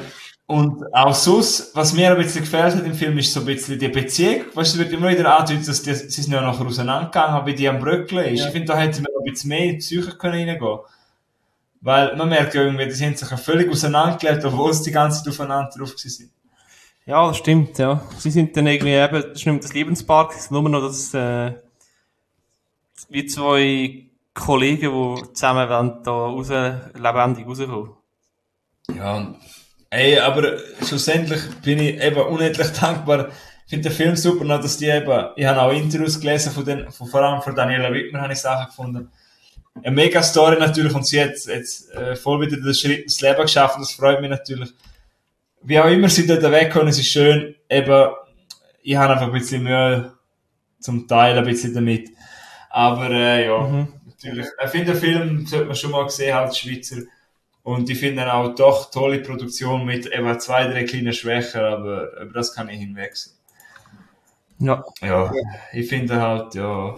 Und auch sonst, was mir ein bisschen gefällt hat im Film, ist so ein bisschen die Beziehung. Weißt du, es wird immer wieder angedeutet, dass die, sie sind ja nachher auseinandergegangen, aber wie die am Bröckeln ist. Ja. Ich finde, da hätte man noch ein bisschen mehr in die Psyche können reingehen. Weil man merkt ja irgendwie, die sind sich ja völlig auseinandergelebt, obwohl sie die ganze Zeit aufeinander drauf sind. Ja, das stimmt, ja. Sie sind dann irgendwie eben, das ist nicht mehr das Lebenspark, es ist nur noch das, äh, wie zwei Kollegen, die zusammen wollen, da raus, lebendig rauskommen. Ja, und, ey, aber schlussendlich bin ich eben unendlich dankbar. Ich finde den Film super, noch, dass die eben, ich habe auch Interviews gelesen von den, von, vor allem von Daniela Wittmer habe ich Sachen gefunden. Eine mega Story natürlich, und sie hat jetzt äh, voll wieder den Schritt ins Leben geschafft, und das freut mich natürlich. Wie auch immer sie dort wegkommen, es ist schön, eben, ich habe einfach ein bisschen Mühe zum Teil ein bisschen damit. Aber äh, ja, Mhm. natürlich. Ich finde, den Film sollte man schon mal gesehen als Schweizer. Und ich finde auch doch tolle Produktion mit eben zwei, drei kleinen Schwächen, aber über das kann ich hinwechseln. Ja. Ja, ich finde halt, ja,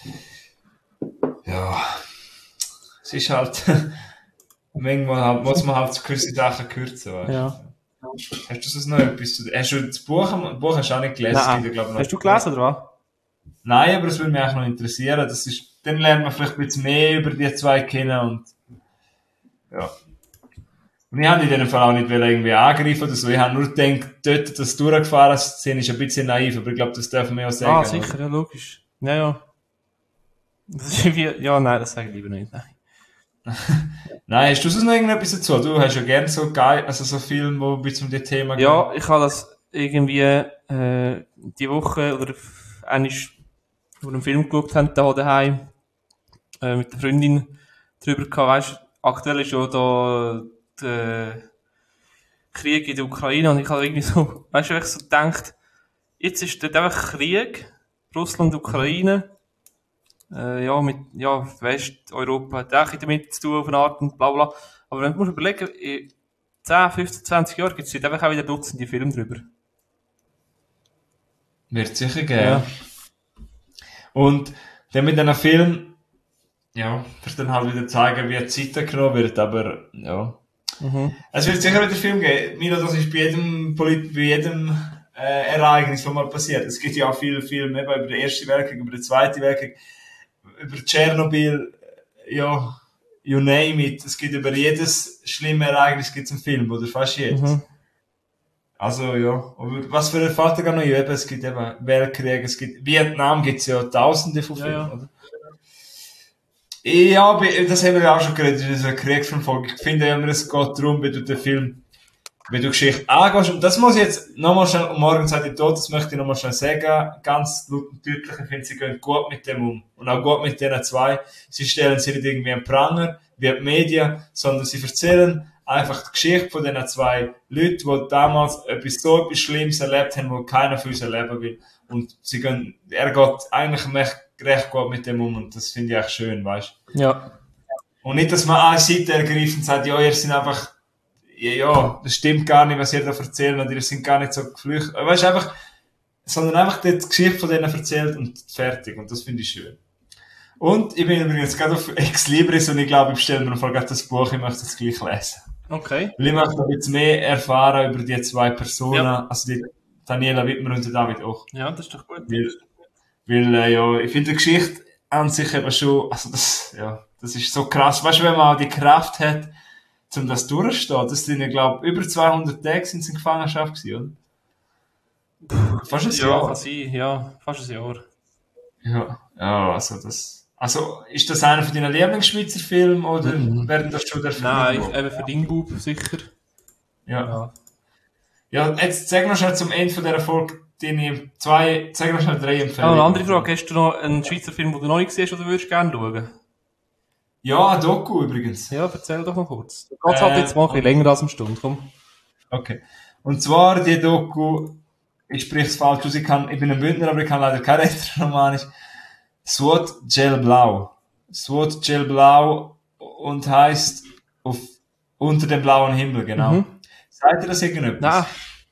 ja, es ist halt, manchmal halt, muss man halt gewisse Sachen kürzen, weißt du. Ja. Hast du sonst noch etwas zu, hast du das Buch, das Buch hast du auch nicht gelesen? Es Nein. gibt ja, glaub ich, noch- Hast du gelesen, oder was? Nein, aber es würde mich auch noch interessieren. Das ist, dann lernt man vielleicht ein bisschen mehr über die zwei kennen und, ja. Und ich habe in dem Fall auch nicht irgendwie angreifen oder so. Ich habe nur gedacht, dort das durchgefahren zu sehen, ist ein bisschen naiv, aber ich glaube, das dürfen wir auch sagen. Ah, sicher, ja, logisch. Ja, ja. Das ist wie, ja, nein, das sage ich lieber nicht, nein. Nein, hast du sonst noch irgendetwas dazu? Du hast ja gerne so geil, also so Filme, wo ein bisschen um das Thema gehen. Ja, ich habe das irgendwie, äh, die Woche, oder eigentlich, wo wir einen Film geschaut haben, da daheim, äh, mit der Freundin drüber gehabt, weisst, aktuell ist ja da der Krieg in der Ukraine, und ich habe irgendwie so, weißt du, ich so gedacht, jetzt ist dort einfach Krieg, Russland, Ukraine, äh, ja, mit, ja, Westeuropa hat auch damit zu tun, auf eine Art und bla bla. Aber wenn du musst überlegen, in zehn, fünfzehn, zwanzig Jahren gibt es einfach auch wieder Dutzende Filme drüber. Wird sicher geben. Ja. Und dann mit einem Film, ja, wird dann halt wieder zeigen, wie die Zeit genommen wird, aber, ja. Mhm. Es wird sicher wieder Film geben. Milo, das ist bei jedem, Polit bei jedem, äh, Ereignis, was mal passiert. Es gibt ja auch viele Filme, eben über den Ersten Weltkrieg, über den Zweiten Weltkrieg, über Tschernobyl, ja, you name it. Es gibt über jedes schlimme Ereignis gibt's einen Film, oder fast jedes. Mhm. Also, ja. Aber was für ein Vater gar noch eben, es gibt eben Weltkrieg, es gibt, Vietnam gibt's ja tausende von Ja, Filmen, ja. oder? Ja, aber das haben wir ja auch schon geredet, in dieser Kriegsverfolgung. Ich finde immer, es geht darum, wie du den Film, wie du Geschichte angehst. Und das muss ich jetzt nochmal schnell, und morgen seid ihr tot, das möchte ich nochmal schnell sagen. Ganz laut und deutlich, ich finde, sie gehen gut mit dem um. Und auch gut mit denen zwei. Sie stellen sie nicht irgendwie einen Pranger, wie die Medien, sondern sie erzählen einfach die Geschichte von diesen zwei Leuten, die damals etwas so etwas Schlimmes erlebt haben, wo keiner von uns erleben will. Und sie gehen, er geht eigentlich recht, recht gut mit dem um, und das finde ich echt schön, weißt du. Ja. Und nicht, dass man eine Seite ergreift und sagt, ja, ihr seid einfach, ja, ja, das stimmt gar nicht, was ihr da erzählt, und ihr seid gar nicht so geflüchtet. Weißt du, einfach, sondern einfach die Geschichte von denen erzählt und fertig. Und das finde ich schön. Und ich bin übrigens gerade auf Ex Libris, und ich glaube, ich bestelle mir noch gerade das Buch, ich möchte es gleich lesen. Okay. Weil ich möchte ein bisschen mehr erfahren über die zwei Personen, Ja. also die Daniela Wittmer und der David auch. Ja, das ist doch gut. Weil, weil äh, ja, ich finde die Geschichte an sich eben schon, also das, ja, das ist so krass. Weißt du, wenn man auch die Kraft hat, um das durchzustehen, das sind ja, glaube ich, über zweihundert Tage sind sie in Gefangenschaft gewesen, oder? Fast ein Ja, Jahr. kann sein, ja, fast ein Jahr. Ja, ja, also das, also, ist das einer von deinen Lieblingsschweizer Filmen, oder Mhm. werden das schon der Film? Nein, ich, eben für deinen Bub sicher. Ja. Ja. Ja, jetzt sag noch schnell zum Ende von dieser Folge deine zwei, sag noch schnell drei Ah, Empfehlungen. eine andere Frage, hast du noch einen Schweizer Film, den du noch nicht gesehen hast, oder würdest du gerne schauen? Ja, ein Doku übrigens. Ja, erzähl doch mal kurz. Da geht's halt Äh, jetzt mal ein bisschen länger als eine Stunde, komm. Okay. Und zwar die Doku, ich spreche es falsch aus, ich, kann, ich bin ein Bündner, aber ich kann leider kein Rätoromanisch. SWAT Gel Blau. SWAT Gel Blau und heisst auf, unter dem blauen Himmel, genau. Mhm. Seid ihr das irgendetwas? Nein.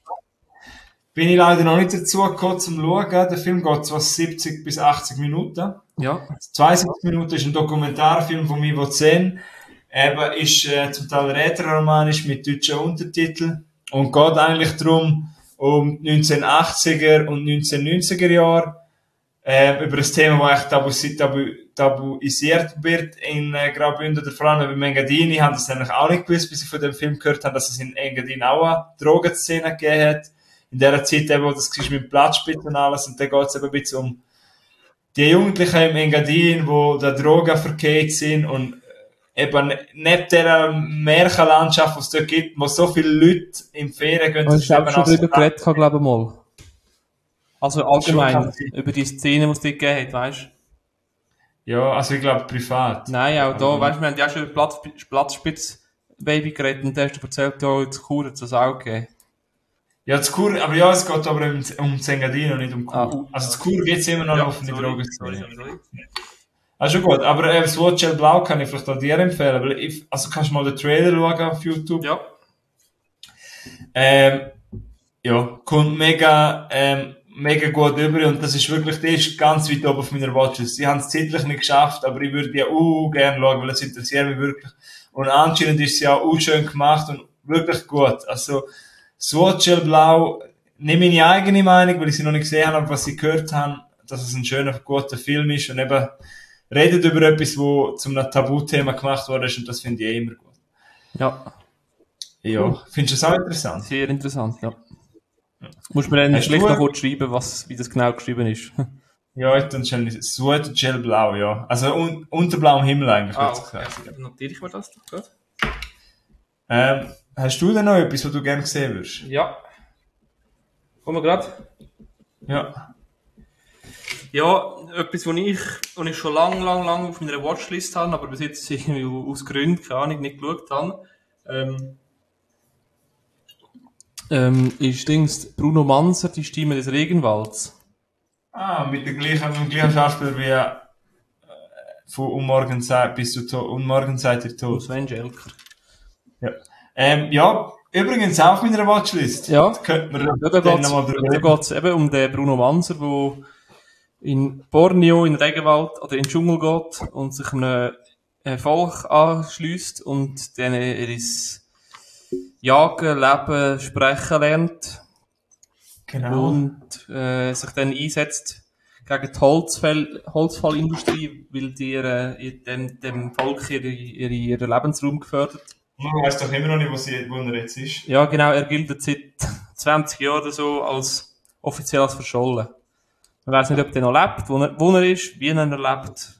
Bin ich leider noch nicht dazu gekommen zum Schauen. Der Film geht zwar siebzig bis achtzig Minuten. Ja. zweiundsiebzig Minuten ist ein Dokumentarfilm von Ivo Zen. Eben ist äh, zum Teil rätoromanisch mit deutschen Untertiteln. und geht eigentlich darum, um neunzehnhundertachtziger und neunzehnhundertneunziger Jahre, äh, über ein Thema, das eigentlich tabu, tabu, tabuisiert wird in äh, Graubünden oder vor allem bei Engadin. Ich habe das nämlich auch nicht gewusst, bis ich von dem Film gehört habe, dass es in Engadin auch eine Drogenszene gegeben hat. In der Zeit eben, wo das war mit dem Platzspitz und alles, und da geht es eben ein bisschen um die Jugendlichen im Engadin, die da Drogen verkehrt sind und eben neben dieser Märchenlandschaft, die es dort gibt, wo so viele Leute im Ferien gehen, das ist auch schon drüber geredet, glaube ich mal. Also allgemein, Schon über die Szene, die es dort gegeben hat, weißt du? Ja, also ich glaube privat. Nein, auch da, Aber weißt du, wir haben ja schon über Platz, Platzspitz-Baby geredet und da hast du erzählt, ja, jetzt Chur hat es das auch gegeben. Ja, das Kur, aber ja, es geht aber um, um Engadin und nicht um Chur. Ah, uh, Also das Kur geht immer noch ja, auf die sorry, Drogen. sorry, sorry, sorry. Also schon gut, aber äh, das Watchel Blau kann ich vielleicht auch dir empfehlen, weil ich, also kannst du mal den Trailer schauen auf YouTube. Ja. Ähm, ja, kommt mega, ähm, mega gut über und das ist wirklich, der ist ganz weit oben auf meiner Watchlist. Sie haben es zeitlich nicht geschafft, aber ich würde ja auch gerne schauen, weil es interessiert mich wirklich. Und anscheinend ist sie auch schön gemacht und wirklich gut. Also, Swatchel Blau, nicht meine eigene Meinung, weil ich sie noch nicht gesehen habe, aber was ich gehört habe, dass es ein schöner, guter Film ist und eben redet über etwas, wo zum einem Tabuthema gemacht worden ist und das finde ich eh immer gut. Ja. Ja, Cool. findest du das auch interessant? Sehr interessant, ja. Musst du mir dann Hast vielleicht du- noch kurz schreiben, was, wie das genau geschrieben ist. Ja, ich dann schon Swatchel Blau, ja. Also un unter blauem Himmel eigentlich, Ah, würde ich okay. sagen. Also, notiere ich mir das doch gerade. Ähm, hast du denn noch etwas, was du gerne sehen würdest? Ja. Kommen wir gerade. Ja. Ja, etwas, was ich, was ich schon lang, lang, lang auf meiner Watchlist habe, aber bis jetzt irgendwie aus Gründen, keine Ahnung, nicht geschaut habe, ähm, ähm, ist Dings Bruno Manser, die Stimme des Regenwalds. Ah, mit der gleichen, mit dem gleichen Schauspieler wie äh, von Um morgen seid bis du tot, Um morgen seid ihr Von tot. Sven Jelker. Ja. Ähm, ja, übrigens auch auf meiner Watchlist. Ja. Da könnten wir Ja, da dann geht's, nochmal drüber da reden. geht's eben um den Bruno Manser, der in Borneo, in den Regenwald oder in den Dschungel geht und sich einem äh, Volk anschliesst und dann er ins Jagen, Leben, Sprechen lernt Genau. und äh, sich dann einsetzt gegen die Holzfall, Holzfallindustrie, weil die äh, dem, dem Volk ihre, ihre, ihren Lebensraum gefördert. Man weiss doch immer noch nicht, wo, sie, wo er jetzt ist. Ja, genau, er gilt jetzt seit zwanzig Jahren oder so als offiziell als verschollen. Man weiss nicht, ob der noch lebt, wo er, wo er ist, wie er lebt.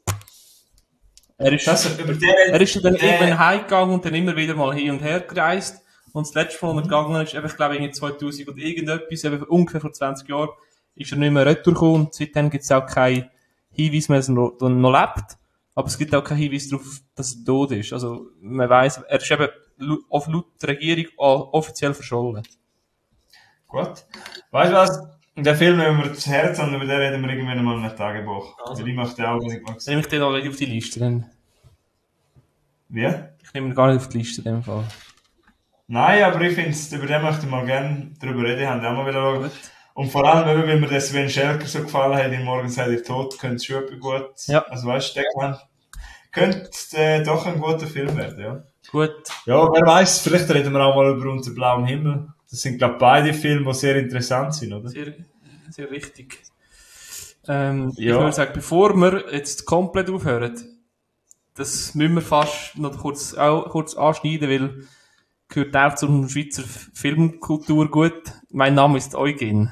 Er ist, Das, über den, er ist dann der- irgendwann heimgegangen und dann immer wieder mal hin und her gereist. Und das letzte Mal, als er gegangen ist, eben, ich glaube, irgendwie zweitausend oder irgendetwas, eben ungefähr vor zwanzig Jahren, ist er nicht mehr retour gekommen und seitdem gibt es auch keinen Hinweis mehr, dass er noch, noch lebt. Aber es gibt auch keinen Hinweis darauf, dass er tot ist. Also, man weiss, er ist eben laut, auf laut der Regierung offiziell verschollen. Gut. Weißt du was? Der Film, wenn wir das Herz haben, über den reden wir irgendwann mal in einem Tagebuch. Also. Weil ich möchte auch nicht mal Dann sehen. nehme ich den auch nicht auf die Liste. Dann. Wie? Ich nehme ihn gar nicht auf die Liste in dem Fall. Nein, aber ich finde, über den möchte ich mal gerne drüber reden, haben auch mal wieder schauen. Gut. Und vor allem, eben, weil mir der Sven Schelker so gefallen hat, in Morgen seid ihr tot, könnte es schon etwas gut. Ja. Also weißt du, der kann, könnte äh, doch ein guter Film werden, ja. Gut. Ja, wer weiß, vielleicht reden wir auch mal über Unter blauem Himmel. Das sind, glaube ich, beide Filme, die sehr interessant sind, oder? Sehr, sehr richtig. Ähm, Ja. Ich würde sagen, bevor wir jetzt komplett aufhören, das müssen wir fast noch kurz, auch kurz anschneiden, weil gehört auch zur Schweizer Filmkultur gut. Mein Name ist Eugen.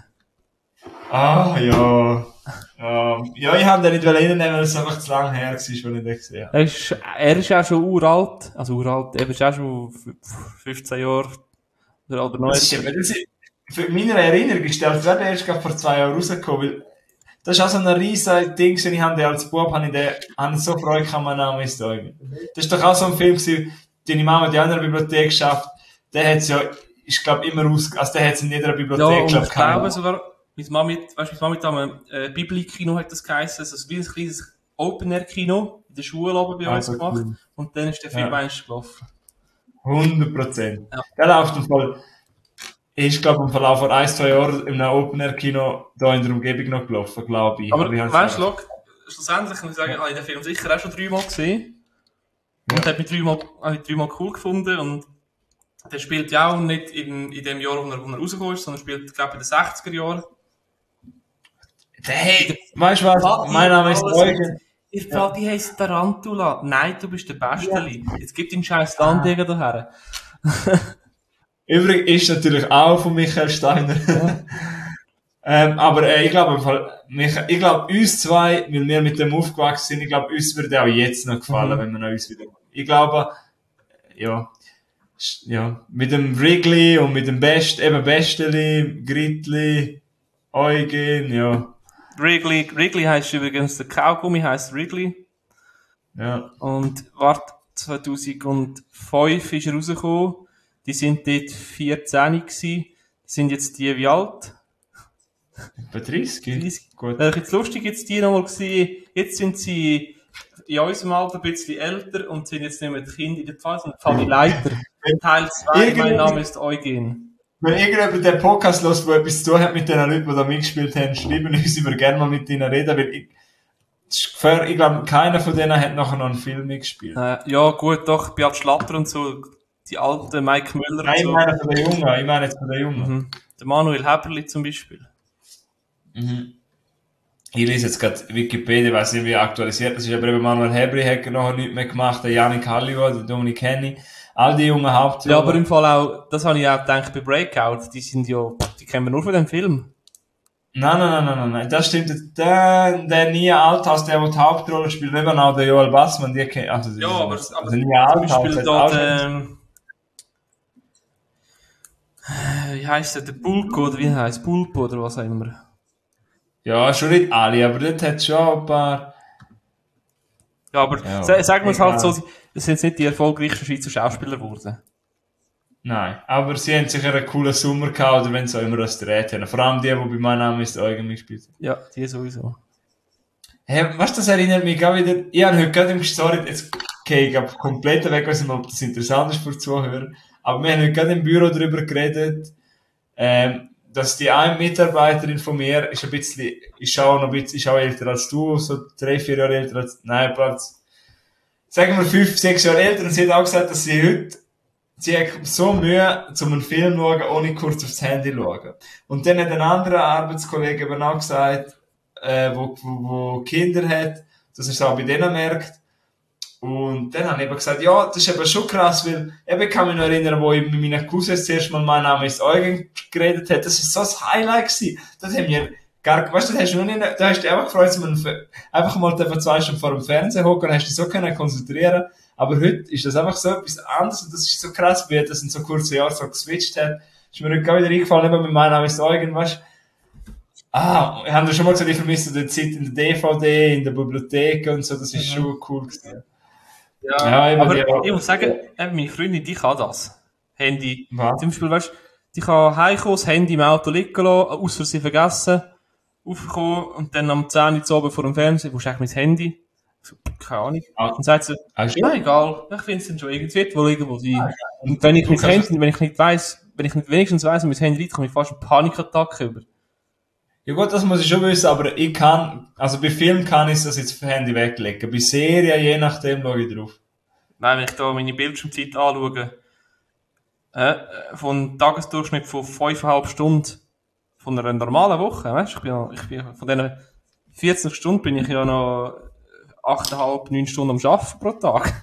Ah, ja. Ja, ja ich habe den nicht reinnehmen, weil es einfach zu lange her war, als ich den gesehen habe. Er ist, er ist auch schon uralt, also uralt, er ist auch schon fünfzehn Jahre oder, oder noch Das ist, eben- das ist, für meine Erinnerung ist der gerade erst gerade vor zwei Jahren rausgekommen, weil das ist auch so ein riesen Ding, gewesen. Ich habe den als Bub, habe ich den, habe ich so Freude gehabt, mein Name ist Eugen. Das ist doch auch so ein Film gewesen, den die Mama die andere Bibliothek geschafft. Der hat es ja, ich glaube, immer aus, also der hat es in jeder Ja, Bibliothek, und glaub, ich glaube keiner. sogar, meine Mami, weißt du, meine Mami da am äh, Bibli-Kino hat das geheißen, also wie ein kleines Open-Air-Kino in der Schule oben bei uns Also, gemacht. cool. Und dann ist der Film Ja. eins gelaufen. hundert Prozent. Ja. Der läuft im Fall, ist, glaube ich, im Verlauf von ein, zwei Jahren in einem Open-Air-Kino da in der Umgebung noch gelaufen, glaube ich. Aber ich hab's weißt du, nicht- schau, schlussendlich muss ich sagen, habe ich den Film sicher auch schon dreimal gesehen. Und hat mich dreimal, habe ich dreimal cool gefunden. Und der spielt ja auch nicht in, in dem Jahr, wo er, wo er rausgekommen ist, sondern spielt, glaube ich, in den sechziger Jahren. Hey, weißt du was? Vati, Mein Name ist alles Eugen. Ihr Vati heisst Tarantula. Nein, du bist der Besteli. Jetzt gib deinen scheiß Landjäger daher. Übrigens ist natürlich auch von Michael Steiner. Ja. ähm, aber äh, ich glaube, im Fall, Michael, ich glaube, uns zwei, weil wir mit dem aufgewachsen sind, ich glaube, uns würde auch jetzt noch gefallen, Mhm. wenn wir noch uns wieder. Ich glaube, ja, ja, mit dem Wrigley und mit dem Best, eben Besteli, Gritli, Eugen, ja. Wrigley, Wrigley heisst übrigens, der Kaugummi heisst Wrigley. Ja. Und warte, zweitausendfünf ist er rausgekommen. Die sind dort vierzehn gewesen. Die sind jetzt die wie alt? Bei dreißig? dreißig. Gut. Äh, jetzt lustig jetzt die nochmal gewesen. Jetzt sind sie in unserem Alter ein bisschen älter und sind jetzt nicht mehr die Kinder in der Pfalz, sondern Fanny Leiter. Teil zwei, mein Name ist Eugen. Wenn irgendjemand den Podcast hört, der etwas zu tun hat mit den Leuten, die da mitgespielt haben, schreiben uns, wir gerne mal mit ihnen reden, weil ich, ich glaube, keiner von denen hat nachher noch einen Film mitgespielt. Äh, ja, gut, doch, Beat Schlatter und so, die alte Mike Müller Nein, und ich so. meine von den Jungen, ich meine jetzt von den Jungen. Mhm. Der Manuel Heberli zum Beispiel. Mhm. Ich lese jetzt gerade Wikipedia, weiß nicht, wie aktualisiert das ist, aber eben Manuel Hebri hat noch nichts mehr gemacht, der Yannick Halliwell, der Dominik Henny, all die jungen Hauptrollen. Ja, aber im Fall auch, das habe ich auch gedacht bei Breakout, die sind ja, die kennen wir nur von dem Film. Nein, nein, nein, nein, nein, nein, das stimmt. Der, der nie Althaus, der, der die Hauptrolle spielt, eben auch der Joel Bassmann, die kennt, also, Ja, aber, also aber nie zum Althaus, Beispiel hat da auch der, schon- ähm, wie heisst der, der Bulko, oder wie heisst Pulpo, oder was auch immer. ja, schon nicht alle, aber dort hat es schon ein paar. Ja, aber Ja, sa- sagen wir es halt egal. so, das sind jetzt nicht die erfolgreichsten Schweizer Schauspieler geworden. Nein, aber sie haben sicher einen coolen Sommer gehabt, oder wenn sie auch immer das gedreht haben. Vor allem die, die bei meinem Namen ist Eugen mitgespielt haben. Ja, die sowieso. Hey, weißt du, das erinnert mich auch wieder, ich habe heute gerade im Story, jetzt gehe ich ab komplett weg, weiß nicht, ob das interessant ist für die Zuhörer, aber wir haben heute gerade im Büro darüber geredet, ähm, dass die eine Mitarbeiterin von mir ist ein bisschen, ist auch noch ein bisschen, ist auch älter als du, so drei, vier Jahre älter als, nein, Platz, sagen wir fünf, sechs Jahre älter, und sie hat auch gesagt, dass sie heute, sie hat so Mühe, zum einen Film zu schauen, ohne kurz aufs Handy zu schauen. Und dann hat ein anderer Arbeitskollege eben auch gesagt, äh, wo, wo, wo Kinder hat, dass er es auch bei denen merkt. Und dann habe ich eben gesagt, ja, das ist eben schon krass, weil eben ich kann mich noch erinnern, wo ich mit meinen Cousins zuerst mal mein Name ist Eugen geredet hat, das ist so ein Highlight gewesen. Das haben wir gar, weißt du, das hast du noch nicht, da hast du dich einfach gefreut, dass man einfach mal etwa zwei Stunden vor dem Fernsehen hocken und hast dich so können konzentrieren. Aber heute ist das einfach so etwas anderes und das ist so krass, wie das in so kurzen Jahren so geswitcht hat. Ist mir heute gerade wieder eingefallen, eben mit meinem Name ist Eugen, weißt du. Ah, wir haben ja schon mal gesagt, ich vermisse die Zeit in der D V D, in der Bibliothek und so, das ist Mhm. schon cool gewesen. Ja, Ja, eben, aber die- ich muss sagen, eben meine Freundin, die kann das. Handy. Was? Zum Beispiel, weißt du, die kann heimkommen, das Handy im Auto liegen lassen, ausser sie vergessen, aufkommen und dann am zehn Uhr oben vor dem Fernseher, wo ist eigentlich mein Handy? So, keine Ahnung. Ah. Und sagt sie, Ah, schon? ja, egal, ich finde es dann schon irgendwie, es wird wohl irgendwo sein. Und wenn ich mein kannst- Handy, wenn ich nicht weiss, wenn ich nicht wenigstens weiss, wo mein Handy liegt, komme ich fast eine Panikattacke über. Ja gut, das muss ich schon wissen, aber ich kann, also bei Film kann ich das jetzt vom Handy weglegen. Bei Serien, je nachdem, schaue ich drauf. Nein, wenn ich da meine Bildschirmzeit anschaue, äh, von einem Tagesdurchschnitt von fünfeinhalb Stunden von einer normalen Woche, weißt du, ich bin, ja- ich bin von diesen vierzig Stunden bin ich ja noch achteinhalb, neun Stunden am Arbeiten pro Tag.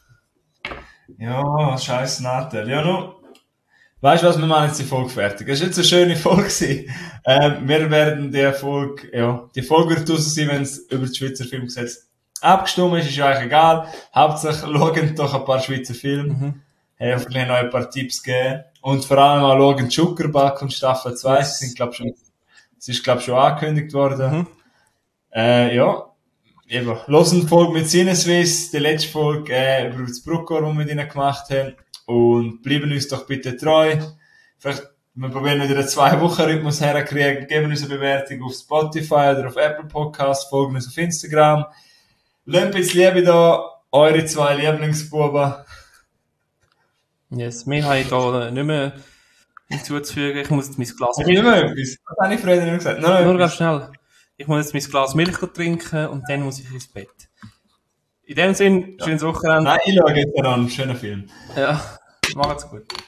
Ja, scheiß Nachteil. Ja, nur, weißt du was, wir machen jetzt die Folge fertig. Das war jetzt eine schöne Folge gewesen. Ähm, wir werden die Folge, ja, die Folge wird draussen sein, wenn es über das Schweizer Filmgesetz abgestimmt ist, ist ja eigentlich egal. Hauptsächlich schauen doch ein paar Schweizer Filme. Mhm. Hey, hoffentlich noch ein paar Tipps geben. Und vor allem auch schauen Zuckerback und Staffel zwei. Sie sind, glaub schon, es ist, glaub schon angekündigt worden. Mhm. Äh, ja. Eben. Hören die Folge mit Sinneswiss, die letzte Folge, äh, über das Bruckor, die wir mit ihnen gemacht haben. Und bleiben uns doch bitte treu. Vielleicht, wir probieren wieder einen Zwei-Wochen-Rhythmus herzukriegen. Geben uns eine Bewertung auf Spotify oder auf Apple Podcasts. Folgen uns auf Instagram. Lasst ein bisschen Liebe da. Eure zwei Lieblingsbuben. Yes, mehr habe ich da nicht mehr hinzuzufügen. Ich muss jetzt mein Glas Sag ich immer etwas? Was habe ich früher nicht gesagt? Noch Nur etwas? ganz schnell. Ich muss jetzt mein Glas Milch trinken und dann muss ich ins Bett. In dem Sinne, schönes Wochenende. Nein, ich schaue jetzt noch einen schönen Film. Ja, macht's gut.